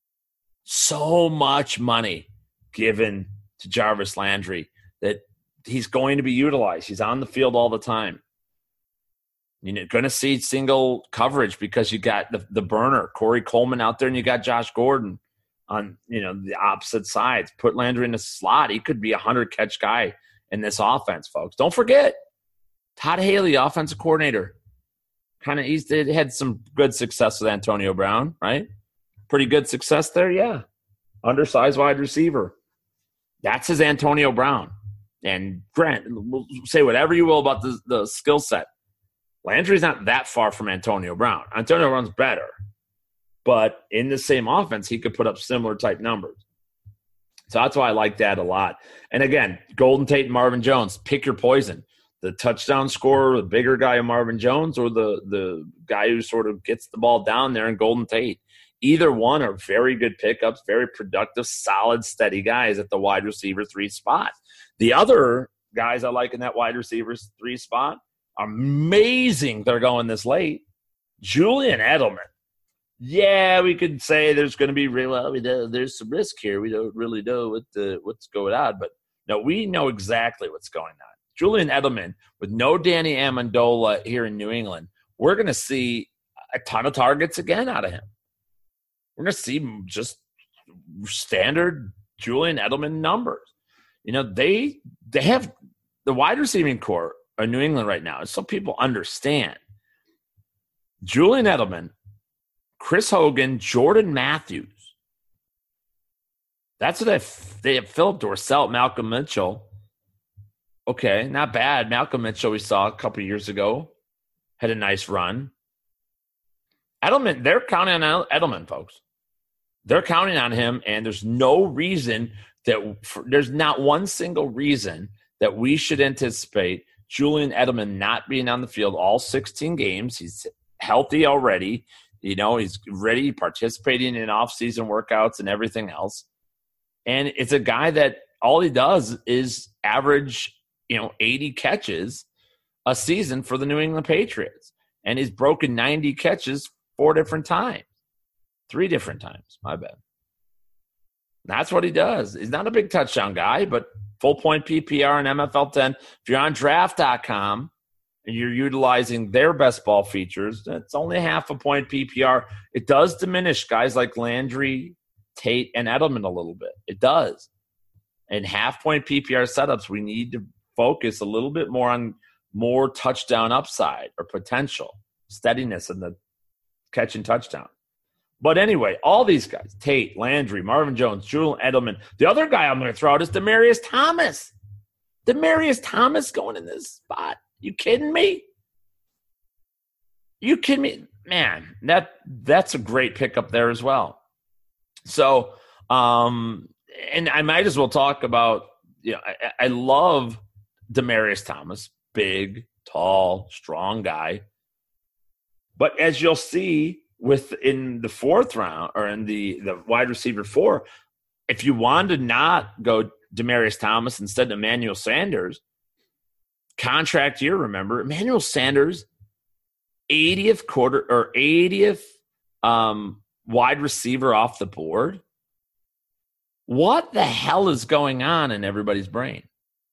So much money given to Jarvis Landry that he's going to be utilized. He's on the field all the time. You're going to see single coverage because you got the, the burner, Corey Coleman out there, and you got Josh Gordon on, you know, the opposite sides. Put Landry in the slot. He could be a hundred-catch guy in this offense, folks. Don't forget, Todd Haley, offensive coordinator. Kind of, he's had some good success with Antonio Brown, right? Pretty good success there, yeah. Undersized wide receiver. That's his Antonio Brown. And Grant, we'll say whatever you will about the, the skill set. Landry's not that far from Antonio Brown. Antonio Brown's better. But in the same offense, he could put up similar type numbers. So that's why I like that a lot. And again, Golden Tate and Marvin Jones, pick your poison. The touchdown scorer, the bigger guy of Marvin Jones, or the, the guy who sort of gets the ball down there in Golden Tate. Either one are very good pickups, very productive, solid, steady guys at the wide receiver three spot. The other guys I like in that wide receiver three spot, amazing they're going this late. Julian Edelman. Yeah, we could say there's going to be real. Well, we know, there's some risk here. We don't really know what the, what's going on, but no, we know exactly what's going on. Julian Edelman, with no Danny Amendola here in New England, we're going to see a ton of targets again out of him. We're going to see just standard Julian Edelman numbers. You know, they they have the wide receiving core of New England right now, so people understand. Julian Edelman, Chris Hogan, Jordan Matthews. That's what they have. They have Philip Dorsett, Malcolm Mitchell. Okay, not bad. Malcolm Mitchell we saw a couple years ago. Had a nice run. Edelman, they're counting on Edelman, folks. They're counting on him, and there's no reason that for, there's not one single reason that we should anticipate Julian Edelman not being on the field all sixteen games. He's healthy already. You know, he's ready, participating in off-season workouts and everything else. And it's a guy that all he does is average, you know, eighty catches a season for the New England Patriots. And he's broken ninety catches four different times. Three different times, my bad. That's what he does. He's not a big touchdown guy, but full point P P R and M F L ten. If you're on draft dot com and you're utilizing their best ball features, it's only half a point P P R. It does diminish guys like Landry, Tate, and Edelman a little bit. It does. In half point P P R setups, we need to focus a little bit more on more touchdown upside or potential, steadiness in the catch and touchdown. But anyway, all these guys, Tate, Landry, Marvin Jones, Julian Edelman. The other guy I'm going to throw out is Demaryius Thomas. Demaryius Thomas going in this spot. You kidding me? You kidding me? Man, that that's a great pickup there as well. So, um, and I might as well talk about, you know, I, I love Demaryius Thomas, big, tall, strong guy. But as you'll see, with in the fourth round or in the, the wide receiver four, if you wanted to not go Demaryius Thomas instead of Emmanuel Sanders, contract year, remember, Emmanuel Sanders, eightieth quarter or eightieth um, wide receiver off the board. What the hell is going on in everybody's brain?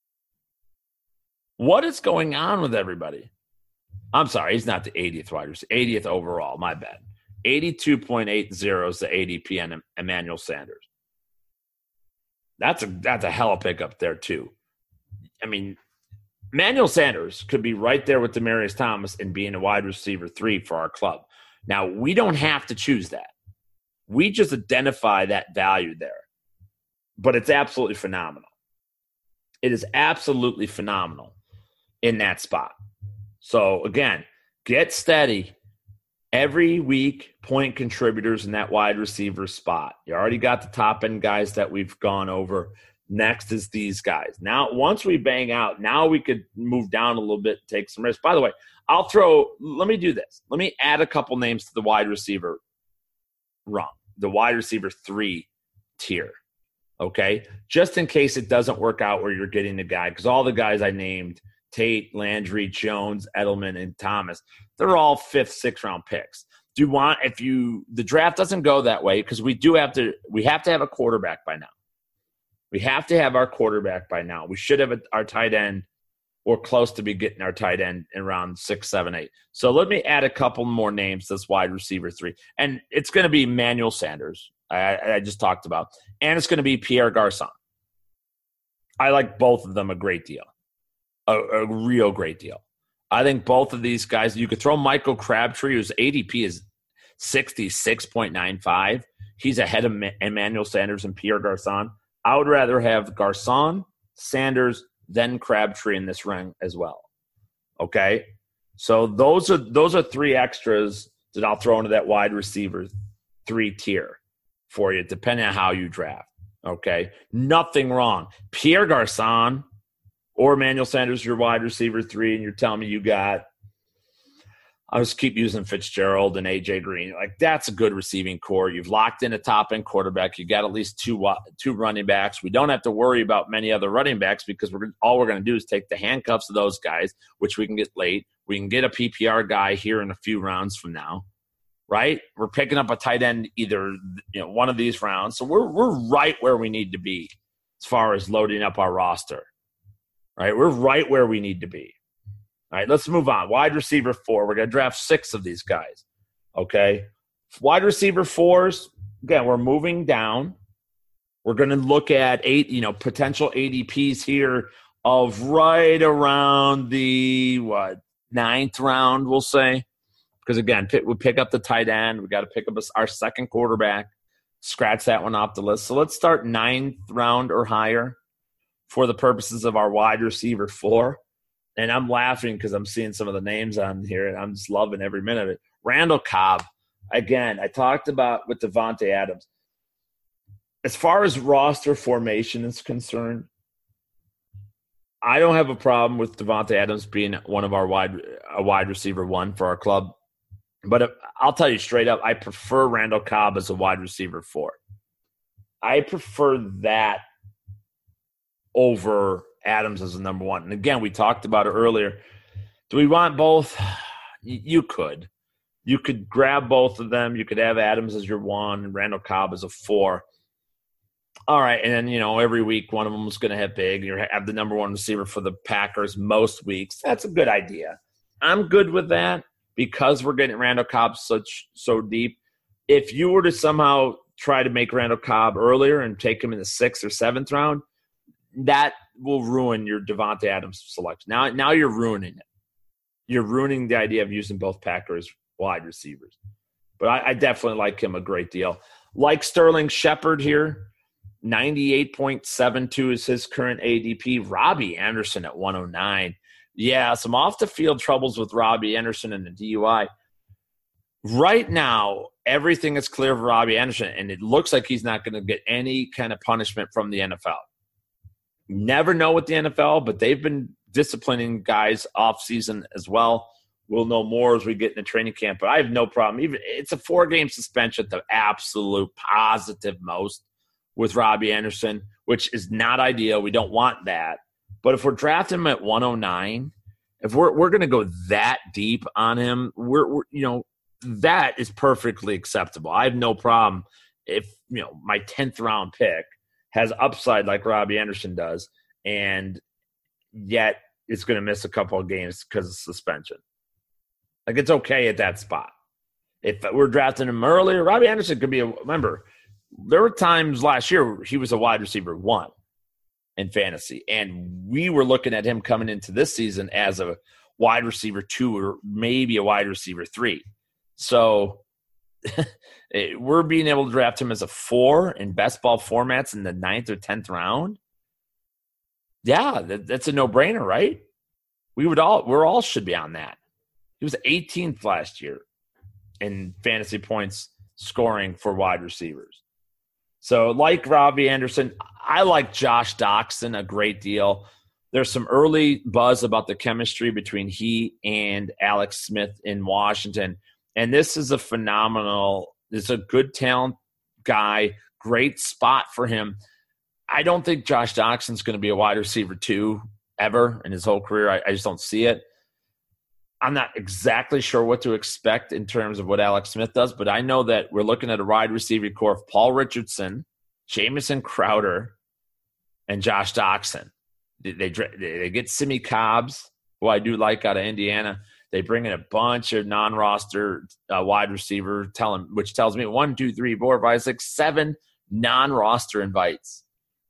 What is going on with everybody? I'm sorry, he's not the eightieth wide receiver, eightieth overall, my bad. eighty-two point eight zero is the A D P on Emmanuel Sanders. That's a that's a hell of a pickup there too. I mean, Emmanuel Sanders could be right there with Demaryius Thomas and being a wide receiver three for our club. Now, we don't have to choose that. We just identify that value there. But it's absolutely phenomenal. It is absolutely phenomenal in that spot. So, again, get steady. Every week, point contributors in that wide receiver spot. You already got the top end guys that we've gone over. Next is these guys. Now, once we bang out, now we could move down a little bit, take some risks. By the way, I'll throw – let me do this. Let me add a couple names to the wide receiver rung, the wide receiver three tier, okay? Just in case it doesn't work out where you're getting the guy, because all the guys I named – Tate, Landry, Jones, Edelman, and Thomas, they're all fifth, sixth round picks. Do you want, if you, the draft doesn't go that way, because we do have to, we have to have a quarterback by now. We have to have our quarterback by now. We should have a, our tight end or close to be getting our tight end in round six, seven, eight. So let me add a couple more names to this wide receiver three. And it's going to be Emmanuel Sanders, I, I just talked about, and it's going to be Pierre Garçon. I like both of them a great deal. A, a real great deal. I think both of these guys, you could throw Michael Crabtree, whose A D P is sixty-six point nine five. He's ahead of Emmanuel Sanders and Pierre Garçon. I would rather have Garçon, Sanders, then Crabtree in this ring as well. Okay? So those are those are three extras that I'll throw into that wide receiver three tier for you, depending on how you draft. Okay? Nothing wrong. Pierre Garçon or Emmanuel Sanders, your wide receiver three, and you're telling me you got – I'll just keep using Fitzgerald and A J Green. Like, that's a good receiving core. You've locked in a top-end quarterback. You got at least two two running backs. We don't have to worry about many other running backs because we're all we're going to do is take the handcuffs of those guys, which we can get late. We can get a P P R guy here in a few rounds from now, right? We're picking up a tight end either you know one of these rounds. So we're we're right where we need to be as far as loading up our roster. Right, we're right where we need to be. All right, let's move on. Wide receiver four. We're going to draft six of these guys. Okay, wide receiver fours. Again, we're moving down. We're going to look at eight, you know, potential A D Ps here of right around the what ninth round, we'll say, because again, pick, we pick up the tight end. We got to pick up a, our second quarterback. Scratch that one off the list. So let's start ninth round or higher for the purposes of our wide receiver four. And I'm laughing because I'm seeing some of the names on here, and I'm just loving every minute of it. Randall Cobb. Again, I talked about with Davante Adams. As far as roster formation is concerned, I don't have a problem with Davante Adams being one of our wide a wide receiver one for our club. But I'll tell you straight up, I prefer Randall Cobb as a wide receiver four. I prefer that over Adams as a number one. And again, we talked about it earlier. Do we want both? You could. You could grab both of them. You could have Adams as your one and Randall Cobb as a four. All right, and then, you know, every week one of them is going to hit big. You have the number one receiver for the Packers most weeks. That's a good idea. I'm good with that because we're getting Randall Cobb such so deep. If you were to somehow try to make Randall Cobb earlier and take him in the sixth or seventh round, that will ruin your Davante Adams selection. Now, now you're ruining it. You're ruining the idea of using both Packers wide receivers. But I, I definitely like him a great deal. Like Sterling Shepard here, ninety-eight point seven two is his current A D P. Robbie Anderson at one oh nine. Yeah, some off-the-field troubles with Robbie Anderson and the D U I. Right now, everything is clear of Robbie Anderson, and it looks like he's not going to get any kind of punishment from the N F L. Never know with the N F L, but they've been disciplining guys off season as well. We'll know more as we get into training camp, but I have no problem. Even it's a four-game suspension at the absolute positive most with Robbie Anderson, which is not ideal. We don't want that. But if we're drafting him at one oh nine, if we're we're going to go that deep on him, we're, we're you know that is perfectly acceptable. I have no problem if you know my tenth round pick has upside like Robbie Anderson does, and yet it's going to miss a couple of games because of suspension. Like, it's okay at that spot. If we're drafting him earlier, Robbie Anderson could be a – remember, there were times last year he was a wide receiver one in fantasy, and we were looking at him coming into this season as a wide receiver two or maybe a wide receiver three. So we're being able to draft him as a four in best ball formats in the ninth or tenth round. Yeah, that, that's a no-brainer, right? We would all, we're all should be on that. He was eighteenth last year in fantasy points scoring for wide receivers. So like Robbie Anderson, I like Josh Doctson a great deal. There's some early buzz about the chemistry between he and Alex Smith in Washington. And this is a phenomenal, it's a good talent guy, great spot for him. I don't think Josh Doxson's going to be a wide receiver two ever in his whole career. I, I just don't see it. I'm not exactly sure what to expect in terms of what Alex Smith does, but I know that we're looking at a wide receiver core of Paul Richardson, Jamison Crowder, and Josh Doctson. They, they, they get Simi Cobbs, who I do like out of Indiana. They bring in a bunch of non-roster uh, wide receiver, tell them, which tells me one, two, three, four, five, six, seven non-roster invites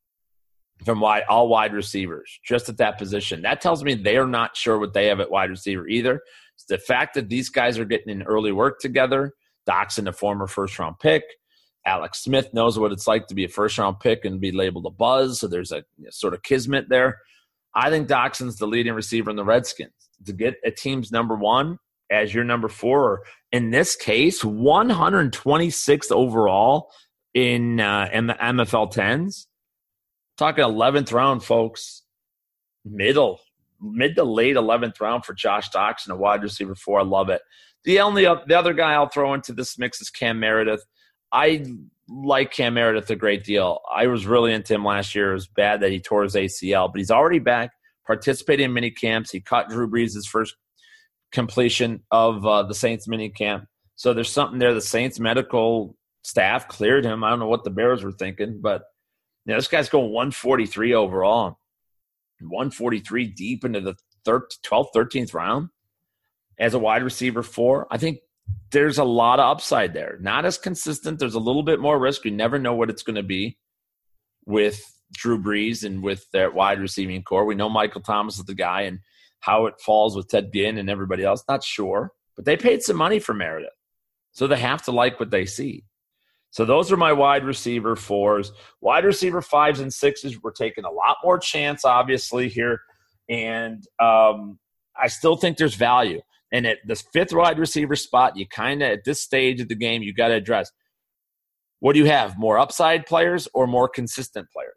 from wide, all wide receivers just at that position. That tells me they are not sure what they have at wide receiver either. It's the fact that these guys are getting in early work together. Doctson, a former first-round pick. Alex Smith knows what it's like to be a first-round pick and be labeled a buzz, so there's a you know, sort of kismet there. I think Doxson's the leading receiver in the Redskins. To get a team's number one as your number four, or in this case, one hundred twenty-sixth overall in uh, M F L tens. Talking eleventh round, folks. Middle, mid to late eleventh round for Josh Doctson, a wide receiver four. I love it. The only the other guy I'll throw into this mix is Cam Meredith. I like Cam Meredith a great deal. I was really into him last year. It was bad that he tore his A C L, but he's already back, participating in mini camps. He caught Drew Brees' first completion of uh, the Saints mini camp. So there's something there. The Saints medical staff cleared him. I don't know what the Bears were thinking, but you know, this guy's going one forty-three overall, one forty-three deep into the twelfth, thirteenth round as a wide receiver four. I think there's a lot of upside there. Not as consistent. There's a little bit more risk. You never know what it's going to be with Drew Brees and with their wide receiving core. We know Michael Thomas is the guy, and how it falls with Ted Ginn and everybody else, not sure. But they paid some money for Meredith, so they have to like what they see. So those are my wide receiver fours. Wide receiver fives and sixes, we're taking a lot more chance, obviously, here. And um, I still think there's value. And at the fifth wide receiver spot, you kind of, at this stage of the game, you got to address, what do you have, more upside players or more consistent players?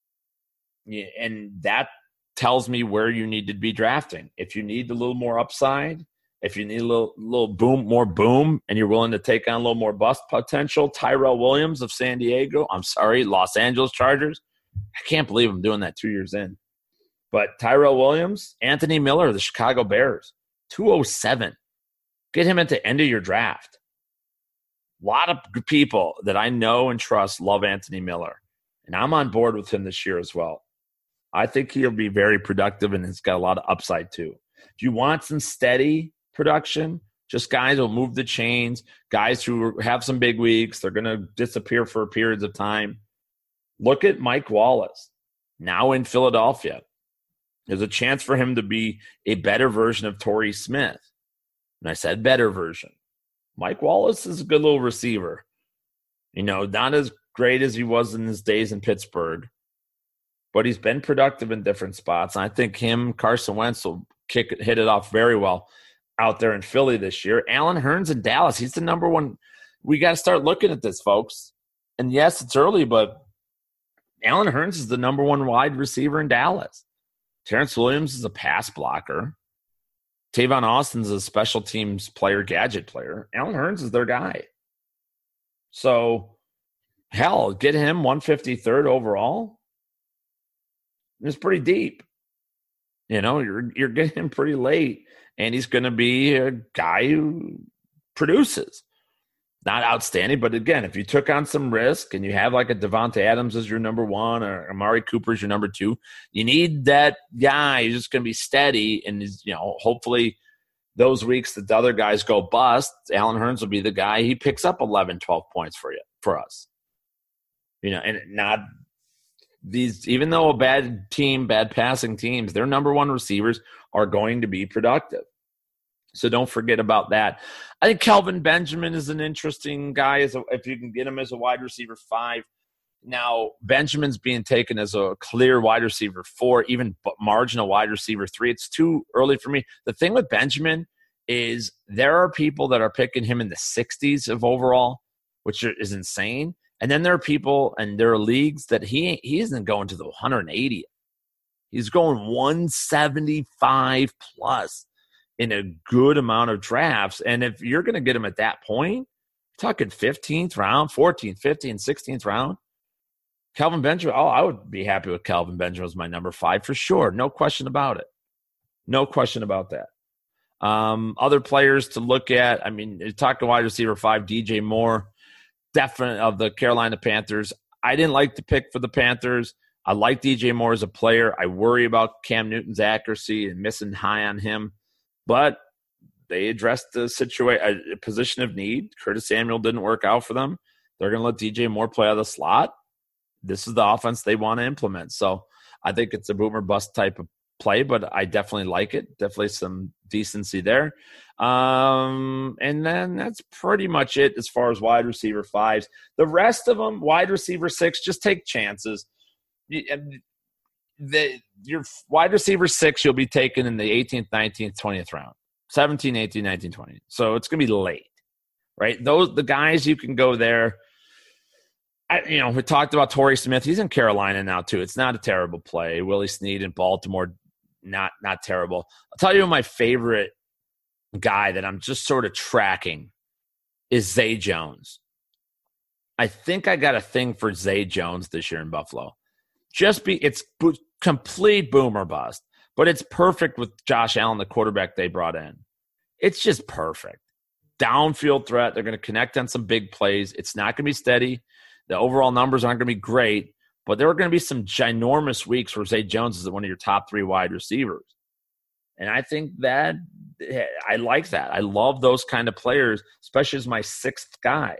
Yeah, and that tells me where you need to be drafting. If you need a little more upside, if you need a little little boom, more boom, and you're willing to take on a little more bust potential, Tyrell Williams of San Diego, I'm sorry, Los Angeles Chargers. I can't believe I'm doing that two years in. But Tyrell Williams, Anthony Miller, the Chicago Bears, two oh seven. Get him at the end of your draft. A lot of people that I know and trust love Anthony Miller, and I'm on board with him this year as well. I think he'll be very productive, and he's got a lot of upside too. If you want some steady production, just guys who will move the chains, guys who have some big weeks, they're going to disappear for periods of time. Look at Mike Wallace, now in Philadelphia. There's a chance for him to be a better version of Torrey Smith. And I said better version. Mike Wallace is a good little receiver. You know, not as great as he was in his days in Pittsburgh, but he's been productive in different spots. And I think him, Carson Wentz, will kick it, hit it off very well out there in Philly this year. Allen Hurns in Dallas, he's the number one. We got to start looking at this, folks. And yes, it's early, but Allen Hurns is the number one wide receiver in Dallas. Terrence Williams is a pass blocker. Tavon Austin's a special teams player, gadget player. Allen Hurns is their guy. So, hell, get him one fifty-third overall. It's pretty deep. You know, you're you're getting him pretty late, and he's going to be a guy who produces. Not outstanding, but again, if you took on some risk and you have like a Devontae Adams as your number one or Amari Cooper as your number two, you need that guy who's just going to be steady, and is, you know, hopefully those weeks that the other guys go bust, Allen Hurns will be the guy. He picks up eleven, twelve points for you, for us. You know, and not these, even though a bad team, bad passing teams, their number one receivers are going to be productive. So don't forget about that. I think Kelvin Benjamin is an interesting guy as a, if you can get him as a wide receiver five. Now, Benjamin's being taken as a clear wide receiver four, even marginal wide receiver three. It's too early for me. The thing with Benjamin is there are people that are picking him in the sixties of overall, which is insane. And then there are people and there are leagues that he he isn't going to the one hundred eightieth. He's going one seventy-five plus in a good amount of drafts. And if you're going to get him at that point, you're talking fifteenth round, fourteenth, fifteenth, sixteenth round. Kelvin Benjamin, oh, I would be happy with Kelvin Benjamin as my number five for sure. No question about it. No question about that. Um, other players to look at, I mean, you talk to wide receiver five, D J Moore, definite of the Carolina Panthers. I didn't like the pick for the Panthers. I like D J Moore as a player. I worry about Cam Newton's accuracy and missing high on him. But they addressed the situation, a position of need. Curtis Samuel didn't work out for them. They're going to let D J Moore play out of the slot. This is the offense they want to implement. So I think it's a boomer bust type of play, but I definitely like it. Definitely some decency there. Um, and then that's pretty much it as far as wide receiver fives. The rest of them, wide receiver six, just take chances. The, your wide receiver six, you'll be taken in the eighteenth, nineteenth, twentieth round, seventeen, eighteen, nineteen, twenty. So it's going to be late, right? Those, the guys you can go there. I, you know, we talked about Torrey Smith. He's in Carolina now too. It's not a terrible play. Willie Snead in Baltimore, not, not terrible. I'll tell you who my favorite guy that I'm just sort of tracking is Zay Jones. I think I got a thing for Zay Jones this year in Buffalo. Just be, it's bo- complete boomer bust, but it's perfect with Josh Allen, the quarterback they brought in. It's just perfect. Downfield threat. They're going to connect on some big plays. It's not going to be steady. The overall numbers aren't going to be great, but there are going to be some ginormous weeks where Zay Jones is one of your top three wide receivers. And I think that I like that. I love those kind of players, especially as my sixth guy.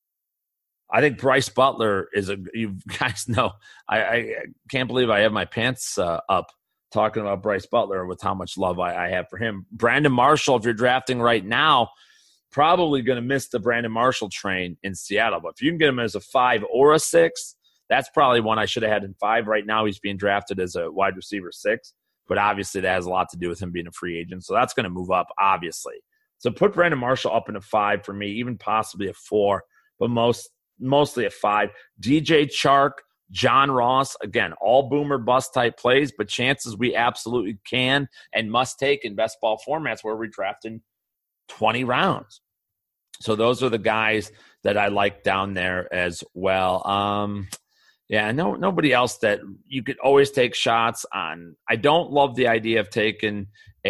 I think Bryce Butler is a, you guys know, I, I can't believe I have my pants uh, up talking about Bryce Butler with how much love I, I have for him. Brandon Marshall, if you're drafting right now, probably going to miss the Brandon Marshall train in Seattle. But if you can get him as a five or a six, that's probably one I should have had in five. Right now he's being drafted as a wide receiver six, but obviously that has a lot to do with him being a free agent. So that's going to move up, obviously. So put Brandon Marshall up in a five for me, even possibly a four, but most mostly a five. D J Chark, John Ross, again, all boomer bust type plays, but chances we absolutely can and must take in best ball formats where we're drafting twenty rounds. So those are the guys that I like down there as well. Um, yeah, no, nobody else that you could always take shots on. I don't love the idea of taking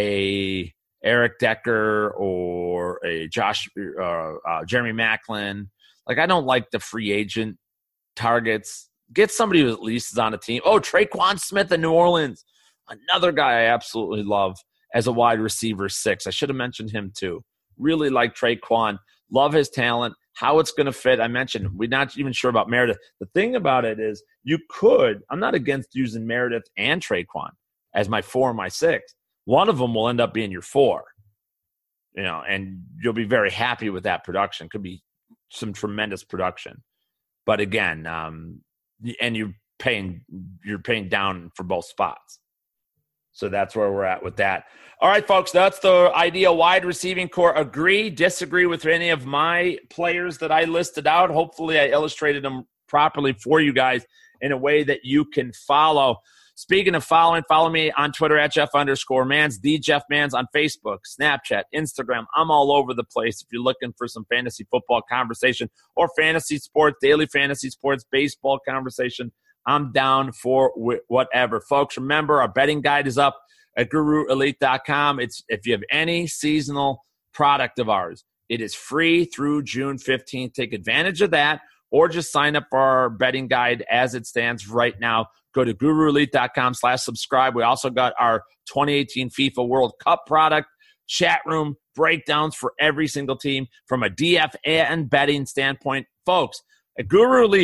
a Eric Decker or a Josh, uh, uh, Jeremy Maclin. Like, I don't like the free agent targets. Get somebody who at least is on a team. Oh, Traquan Smith in New Orleans, another guy I absolutely love as a wide receiver six. I should have mentioned him too. Really like Traquan. Love his talent. How it's going to fit, I mentioned. We're not even sure about Meredith. The thing about it is you could – I'm not against using Meredith and Traquan as my four and my six. One of them will end up being your four, you know, and you'll be very happy with that production. Could be some tremendous production. But again, um, and you're paying you're paying down for both spots. So that's where we're at with that. All right, folks, that's the ideal wide receiving core. Agree, disagree with any of my players that I listed out. Hopefully I illustrated them properly for you guys in a way that you can follow. Speaking of following, follow me on Twitter at Jeff underscore Mans, the Jeff Mans on Facebook, Snapchat, Instagram. I'm all over the place if you're looking for some fantasy football conversation or fantasy sports, daily fantasy sports, baseball conversation. I'm down for wh- whatever. Folks, remember, our betting guide is up at guru elite dot com. It's if you have any seasonal product of ours, it is free through June fifteenth. Take advantage of that, or just sign up for our betting guide as it stands right now. Go to guru elite dot com slash subscribe. We also got our twenty eighteen FIFA World Cup product, chat room, breakdowns for every single team from a D F and betting standpoint. Folks, at Guru Elite,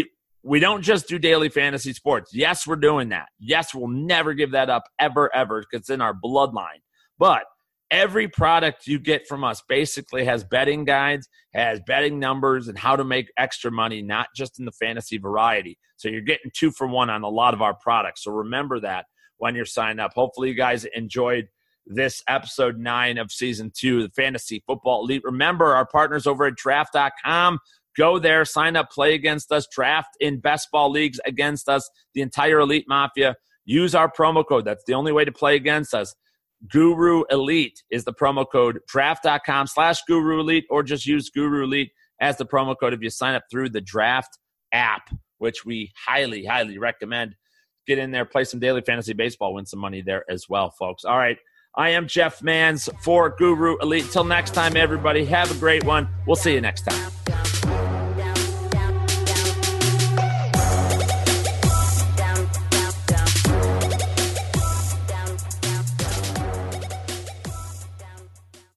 we don't just do daily fantasy sports. Yes, we're doing that. Yes, we'll never give that up ever, ever, because it's in our bloodline. But every product you get from us basically has betting guides, has betting numbers, and how to make extra money, not just in the fantasy variety. So you're getting two for one on a lot of our products. So remember that when you're signing up. Hopefully you guys enjoyed this episode nine of season two, the Fantasy Football Elite. Remember our partners over at draft dot com. Go there, sign up, play against us, draft in best ball leagues against us, the entire Elite Mafia. Use our promo code. That's the only way to play against us. Guru Elite is the promo code. draft dot com slash Guru Elite, or just use Guru Elite as the promo code if you sign up through the Draft app, which we highly, highly recommend. Get in there, play some daily fantasy baseball, win some money there as well, folks. All right. I am Jeff Mans for Guru Elite. Till next time, everybody, have a great one. We'll see you next time.